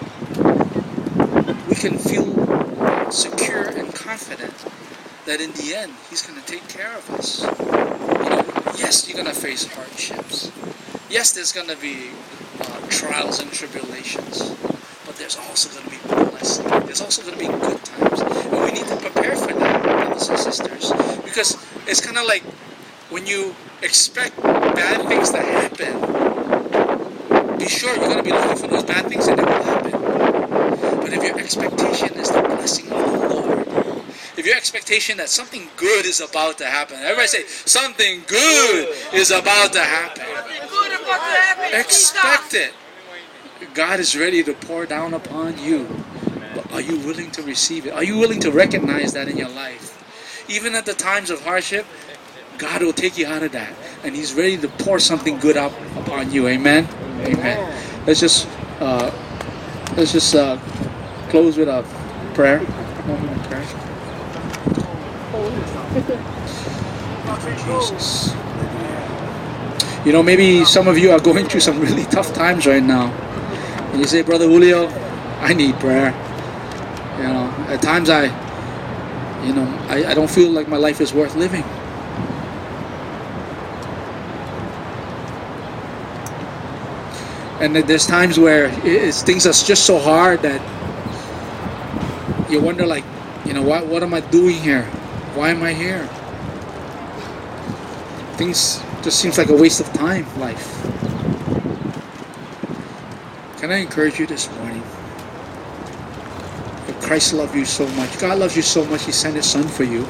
we can feel secure and confident that in the end, He's going to take care of us. You know, yes, you're going to face hardships. Yes, there's going to be uh, trials and tribulations. But there's also going to be blessing. There's also going to be good times. And we need to prepare for that, brothers and sisters. Because it's kind of like when you expect bad things to happen, be sure you're going to be looking for those bad things and they will happen. But if your expectation is the blessing of the Lord, if your expectation that something good is about to happen, everybody say, something good is about to happen. Good about to happen. Expect it. God is ready to pour down upon you. But are you willing to receive it? Are you willing to recognize that in your life? Even at the times of hardship, God will take you out of that. And He's ready to pour something good up upon you. Amen? Amen. Let's just, uh, let's just uh, close with a prayer. Moment of prayer. Thank you, Jesus. You know, maybe some of you are going through some really tough times right now. And you say, Brother Julio, I need prayer. You know, at times I, you know, I, I don't feel like my life is worth living. And there's times where it's, things are just so hard that you wonder, like, you know, what, what am I doing here? Why am I here? Things just seems like a waste of time, life. Can I encourage you this morning? That Christ loved you so much. God loves you so much, He sent His Son for you.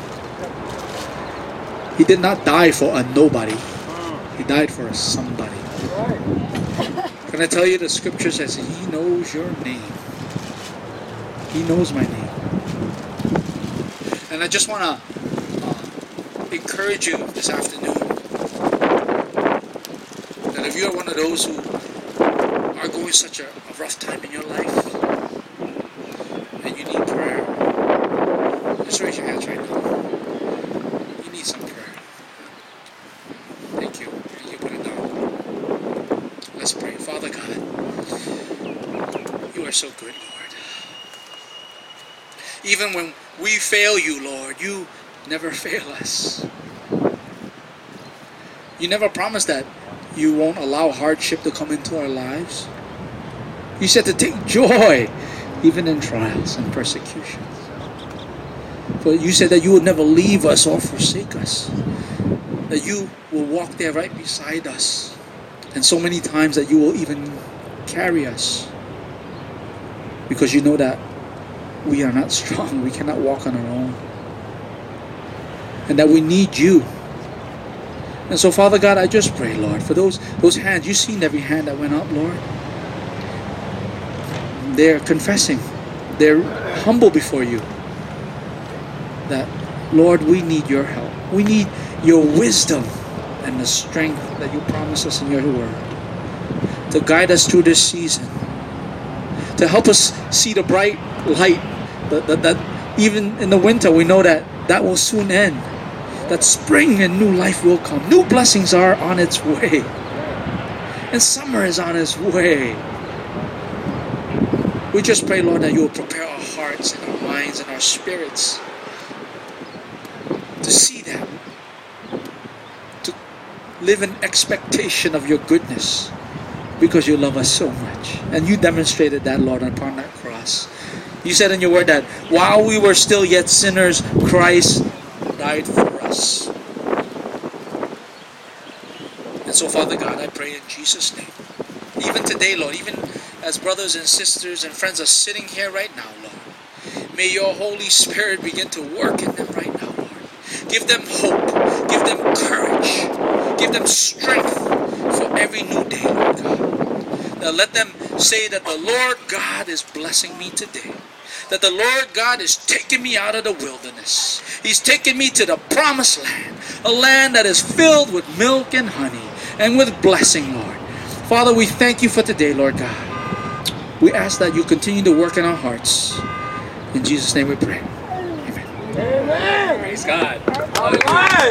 He did not die for a nobody. He died for a somebody. Can I tell you, the scripture says He knows your name. He knows my name. And I just want to uh, encourage you this afternoon that if you're one of those who are going such a, a rough time in your life and you need prayer, just raise your hands right now. You need some prayer. Thank you. You put it down. Let's pray. Father God, You are so good, Lord. Even when we fail You, Lord, You never fail us. You never promised that You won't allow hardship to come into our lives. You said to take joy even in trials and persecutions. For You said that You would never leave us or forsake us. That You will walk there right beside us. And so many times that You will even carry us. Because You know that we are not strong. We cannot walk on our own. And that we need You. And so, Father God, I just pray, Lord, for those those hands. You've seen every hand that went up, Lord. They're confessing. They're humble before You. That, Lord, we need Your help. We need Your wisdom and the strength that You promise us in Your word. To guide us through this season. To help us see the bright light. That, that, that even in the winter, we know that that will soon end. That spring and new life will come. New blessings are on its way. And summer is on its way. We just pray, Lord, that You will prepare our hearts and our minds and our spirits to see that. To live in expectation of Your goodness. Because You love us so much. And You demonstrated that, Lord, upon that cross. You said in Your word that while we were still yet sinners, Christ died for us. And so, Father God, I pray in Jesus' name, even today, Lord, even as brothers and sisters and friends are sitting here right now, Lord, may Your Holy Spirit begin to work in them right now, Lord. Give them hope, give them courage, give them strength for every new day, Lord God. Now let them say that the Lord God is blessing me today. That the Lord God is taking me out of the wilderness. He's taking me to the promised land. A land that is filled with milk and honey and with blessing, Lord. Father, we thank You for today, Lord God. We ask that You continue to work in our hearts. In Jesus' name we pray. Amen. Amen. Praise God. All right.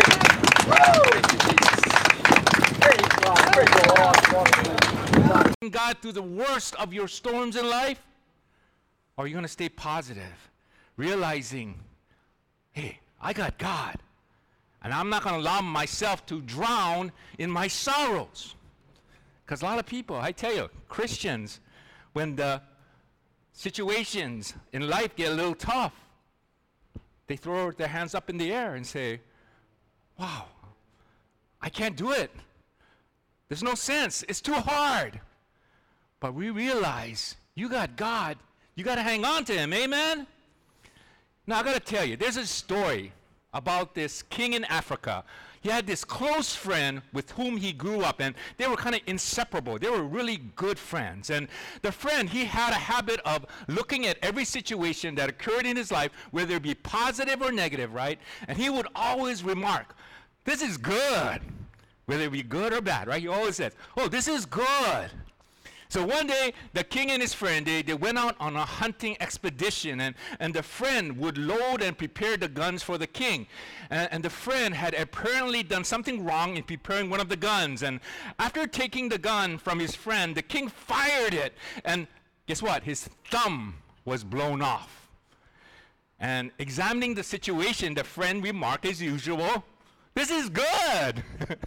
Praise God. Praise the Lord. God through the worst of your storms in life? Or are you going to stay positive, realizing, hey, I got God, and I'm not going to allow myself to drown in my sorrows? Because a lot of people, I tell you, Christians, when the situations in life get a little tough, they throw their hands up in the air and say, wow, I can't do it. There's no sense. It's too hard. But we realize you got God. You got to hang on to him. Amen? Now, I got to tell you, there's a story about this king in Africa. He had this close friend with whom he grew up, and they were kind of inseparable. They were really good friends. And the friend, he had a habit of looking at every situation that occurred in his life, whether it be positive or negative, right? And he would always remark, this is good, whether it be good or bad, right? He always says, oh, this is good. So one day, the king and his friend, they, they went out on a hunting expedition, and, and the friend would load and prepare the guns for the king. And, and the friend had apparently done something wrong in preparing one of the guns. And after taking the gun from his friend, the king fired it. And guess what? His thumb was blown off. And examining the situation, the friend remarked as usual, this is good.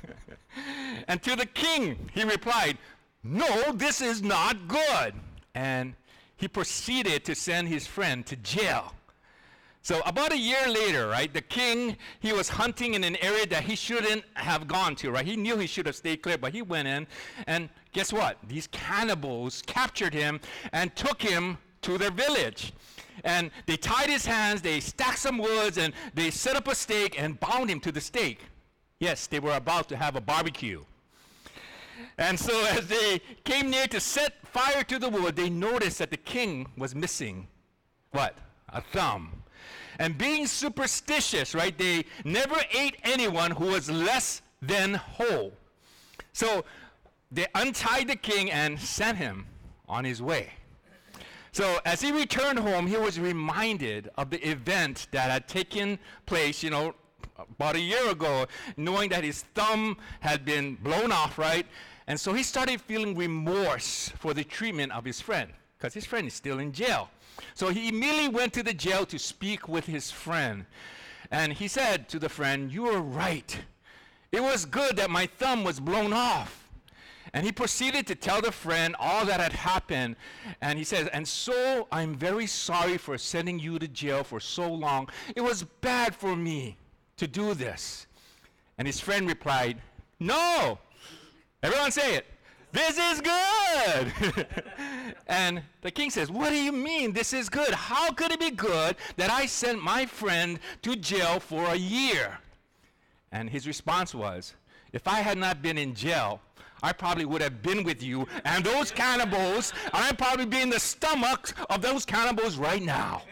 And to the king, he replied, no, this is not good. And he proceeded to send his friend to jail. So about a year later, right, the king, he was hunting in an area that he shouldn't have gone to, right? He knew he should have stayed clear, but he went in, and guess what? These cannibals captured him and took him to their village. And they tied his hands, they stacked some woods, and they set up a stake and bound him to the stake. Yes, they were about to have a barbecue. And so as they came near to set fire to the wood, they noticed that the king was missing, what? A thumb. And being superstitious, right, they never ate anyone who was less than whole. So they untied the king and sent him on his way. So as he returned home, he was reminded of the event that had taken place, you know, about a year ago, knowing that his thumb had been blown off, right? And so he started feeling remorse for the treatment of his friend, because his friend is still in jail. So he immediately went to the jail to speak with his friend. And he said to the friend, you were right. It was good that my thumb was blown off. And he proceeded to tell the friend all that had happened. And he says, and so I'm very sorry for sending you to jail for so long. It was bad for me to do this. And his friend replied, no. Everyone say it. This is good. And the king says, what do you mean this is good? How could it be good that I sent my friend to jail for a year? And his response was, if I had not been in jail, I probably would have been with you and those cannibals, and I'd probably be in the stomachs of those cannibals right now.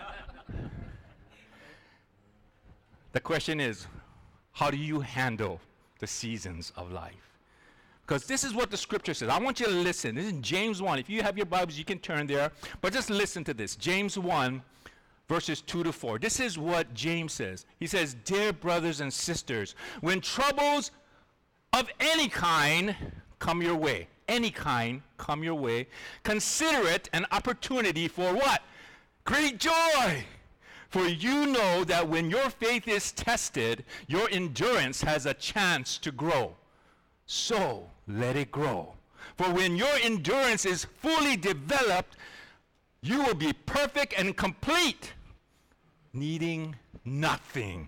The question is, how do you handle the seasons of life? Because this is what the scripture says. I want you to listen. This is James one. If you have your Bibles, you can turn there. But just listen to this. James one, verses two to four. This is what James says. He says, dear brothers and sisters, when troubles of any kind come your way, any kind come your way, consider it an opportunity for what? Great joy. For you know that when your faith is tested, your endurance has a chance to grow. So let it grow. For when your endurance is fully developed, you will be perfect and complete, needing nothing.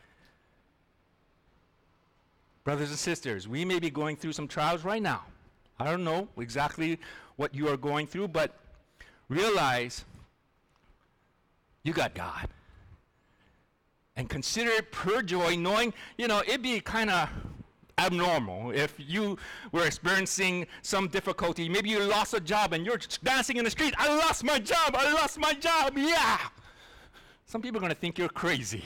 Brothers and sisters, we may be going through some trials right now. I don't know exactly what you are going through, but realize you got God. And consider it pure joy, knowing, you know, it'd be kind of abnormal if you were experiencing some difficulty. Maybe you lost a job and you're dancing in the street. I lost my job. I lost my job. Yeah. Some people are going to think you're crazy.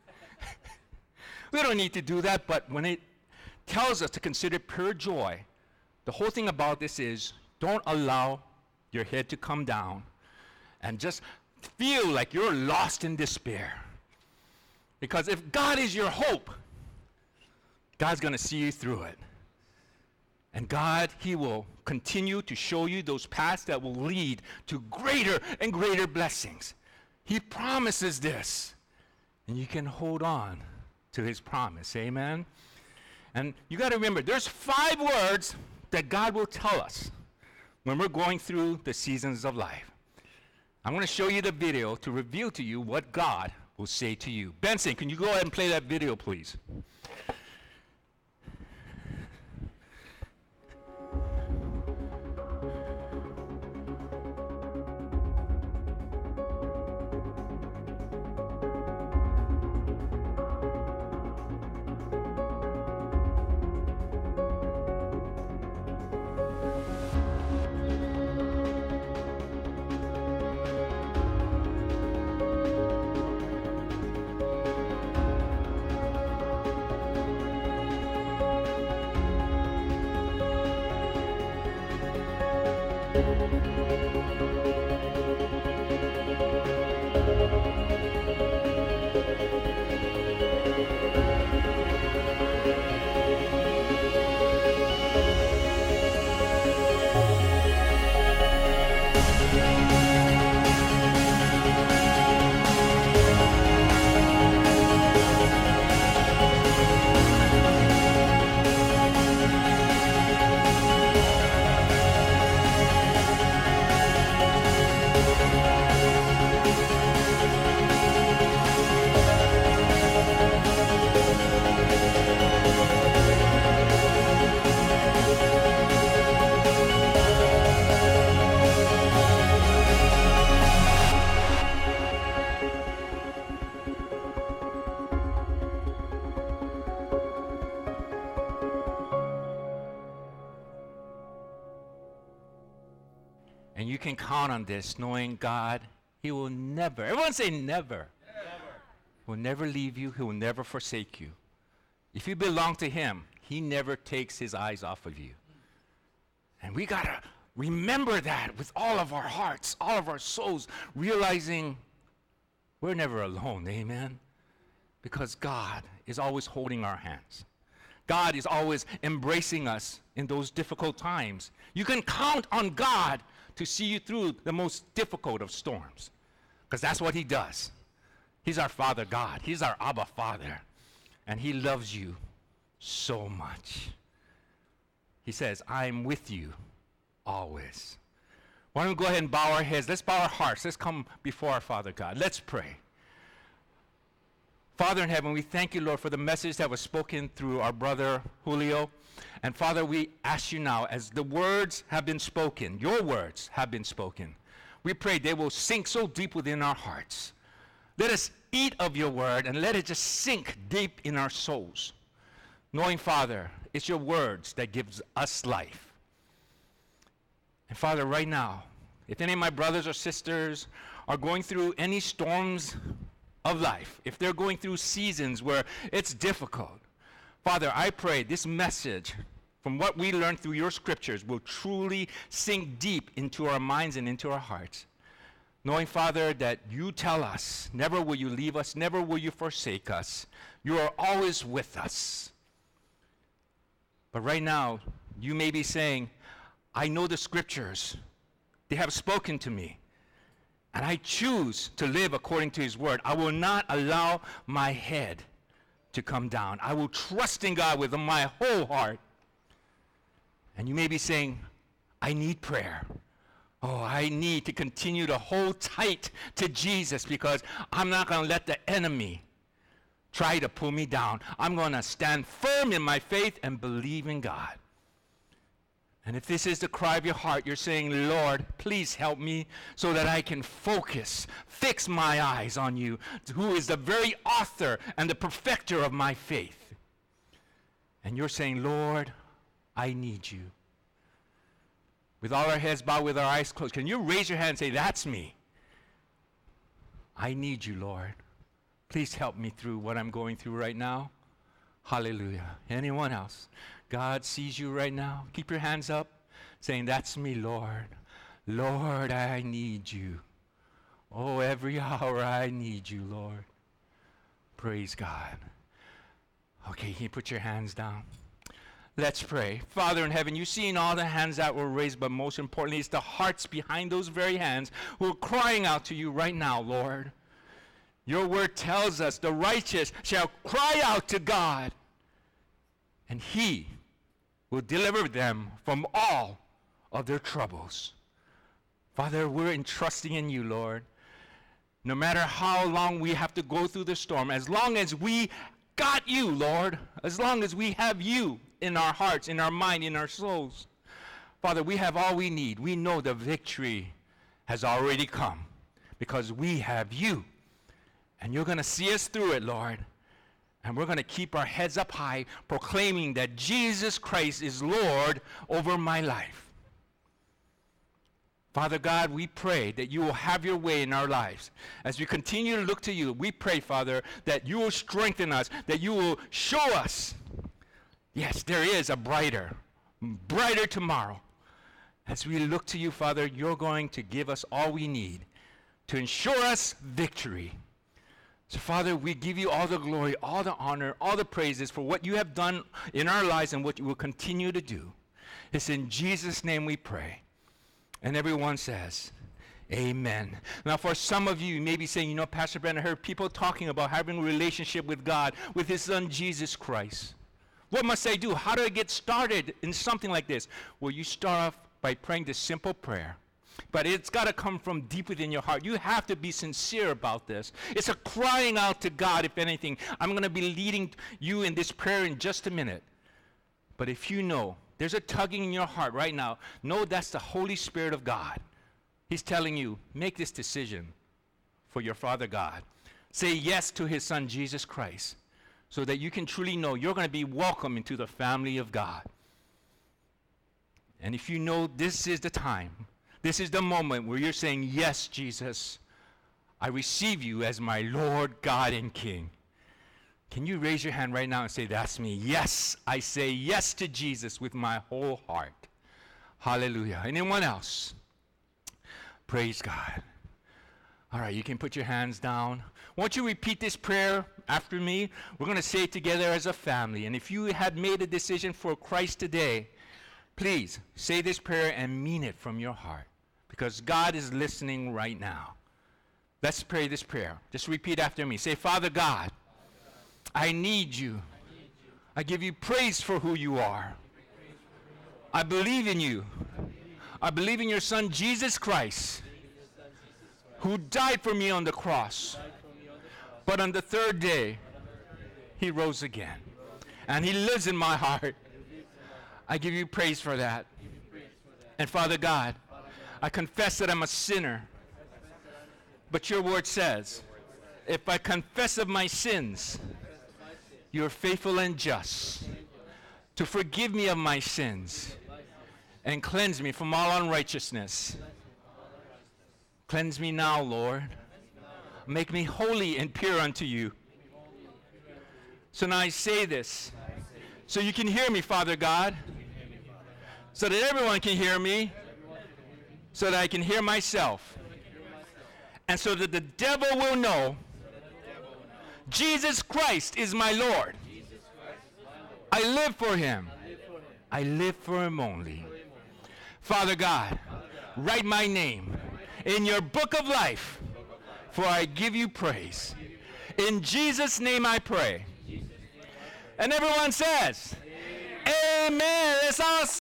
We don't need to do that, but when it tells us to consider pure joy, the whole thing about this is don't allow your head to come down and just feel like you're lost in despair. Because if God is your hope, God's going to see you through it. And God, he will continue to show you those paths that will lead to greater and greater blessings. He promises this. And you can hold on to his promise. Amen? And you got to remember, there's five words that God will tell us when we're going through the seasons of life. I'm going to show you the video to reveal to you what God will say to you. Benson, can you go ahead and play that video, please? And you can count on this, knowing God, He will never, everyone say never. Never. Will never leave you. He will never forsake you. If you belong to Him, He never takes His eyes off of you. And we got to remember that with all of our hearts, all of our souls, realizing we're never alone, amen? Because God is always holding our hands. God is always embracing us in those difficult times. You can count on God to see you through the most difficult of storms, because that's what He does. He's our Father God. He's our Abba Father, and He loves you so much. He says, I'm with you always. Why don't we go ahead and bow our heads? Let's bow our hearts. Let's come before our Father God. Let's pray. Father in heaven, we thank you, Lord, for the message that was spoken through our brother Julio. And Father, we ask you now, as the words have been spoken, your words have been spoken, we pray they will sink so deep within our hearts. Let us eat of your word and let it just sink deep in our souls. Knowing, Father, it's your words that gives us life. And Father, right now, if any of my brothers or sisters are going through any storms of life, if they're going through seasons where it's difficult, Father, I pray this message, from what we learned through your scriptures, will truly sink deep into our minds and into our hearts. Knowing, Father, that you tell us, never will you leave us, never will you forsake us. You are always with us. But right now, you may be saying, I know the scriptures. They have spoken to me. And I choose to live according to his word. I will not allow my head to come down. I will trust in God with my whole heart. And you may be saying, I need prayer. Oh, I need to continue to hold tight to Jesus, because I'm not going to let the enemy try to pull me down. I'm going to stand firm in my faith and believe in God. And if this is the cry of your heart, you're saying, Lord, please help me so that I can focus, fix my eyes on you, who is the very author and the perfecter of my faith. And you're saying, Lord, I need you. With all our heads bowed, with our eyes closed, can you raise your hand and say, that's me? I need you, Lord. Please help me through what I'm going through right now. Hallelujah. Anyone else? God sees you right now. Keep your hands up, saying, that's me, Lord. Lord, I need you. Oh, every hour I need you, Lord. Praise God. Okay, can you put your hands down? Let's pray. Father in heaven, you've seen all the hands that were raised, but most importantly, it's the hearts behind those very hands who are crying out to you right now, Lord. Your word tells us the righteous shall cry out to God, and he will deliver them from all of their troubles. Father, we're entrusting in you, Lord. No matter how long we have to go through the storm, as long as we got you, Lord, as long as we have you in our hearts, in our mind, in our souls, Father, we have all we need. We know the victory has already come because we have you. And you're going to see us through it, Lord. And we're going to keep our heads up high, proclaiming that Jesus Christ is Lord over my life. Father God, we pray that you will have your way in our lives. As we continue to look to you, we pray, Father, that you will strengthen us, that you will show us, yes, there is a brighter, brighter tomorrow. As we look to you, Father, you're going to give us all we need to ensure us victory. So, Father, we give you all the glory, all the honor, all the praises for what you have done in our lives and what you will continue to do. It's in Jesus' name we pray. And everyone says, amen. Now, for some of you, you may be saying, you know, Pastor Brent, I heard people talking about having a relationship with God, with his son, Jesus Christ. What must I do? How do I get started in something like this? Well, you start off by praying this simple prayer. But it's got to come from deep within your heart. You have to be sincere about this. It's a crying out to God, if anything. I'm going to be leading you in this prayer in just a minute. But if you know there's a tugging in your heart right now, know that's the Holy Spirit of God. He's telling you, make this decision for your Father God. Say yes to his son, Jesus Christ, so that you can truly know you're going to be welcome into the family of God. And if you know this is the time, this is the moment where you're saying, yes, Jesus, I receive you as my Lord, God, and King. Can you raise your hand right now and say, that's me? Yes, I say yes to Jesus with my whole heart. Hallelujah. Anyone else? Praise God. All right, you can put your hands down. Won't you repeat this prayer after me? We're going to say it together as a family. And if you had made a decision for Christ today, please say this prayer and mean it from your heart, because God is listening right now. Let's pray this prayer. Just repeat after me. Say, Father God, I need you. I give you praise for who you are. I believe in you. I believe in your son, Jesus Christ, who died for me on the cross. But on the third day, he rose again. And he lives in my heart. I give you praise for that. And Father God, I confess that I'm a sinner. But your word says, if I confess of my sins, you are faithful and just to forgive me of my sins and cleanse me from all unrighteousness. Cleanse me now, Lord. Make me holy and pure unto you. So now I say this, so you can hear me, Father God, so that everyone can hear me, so that I can hear myself, and so that the devil will know Jesus Christ is my Lord. I live for him. I live for him only. Father God, write my name in your book of life, for I give you praise. In Jesus' name I pray. And everyone says, amen. Let's all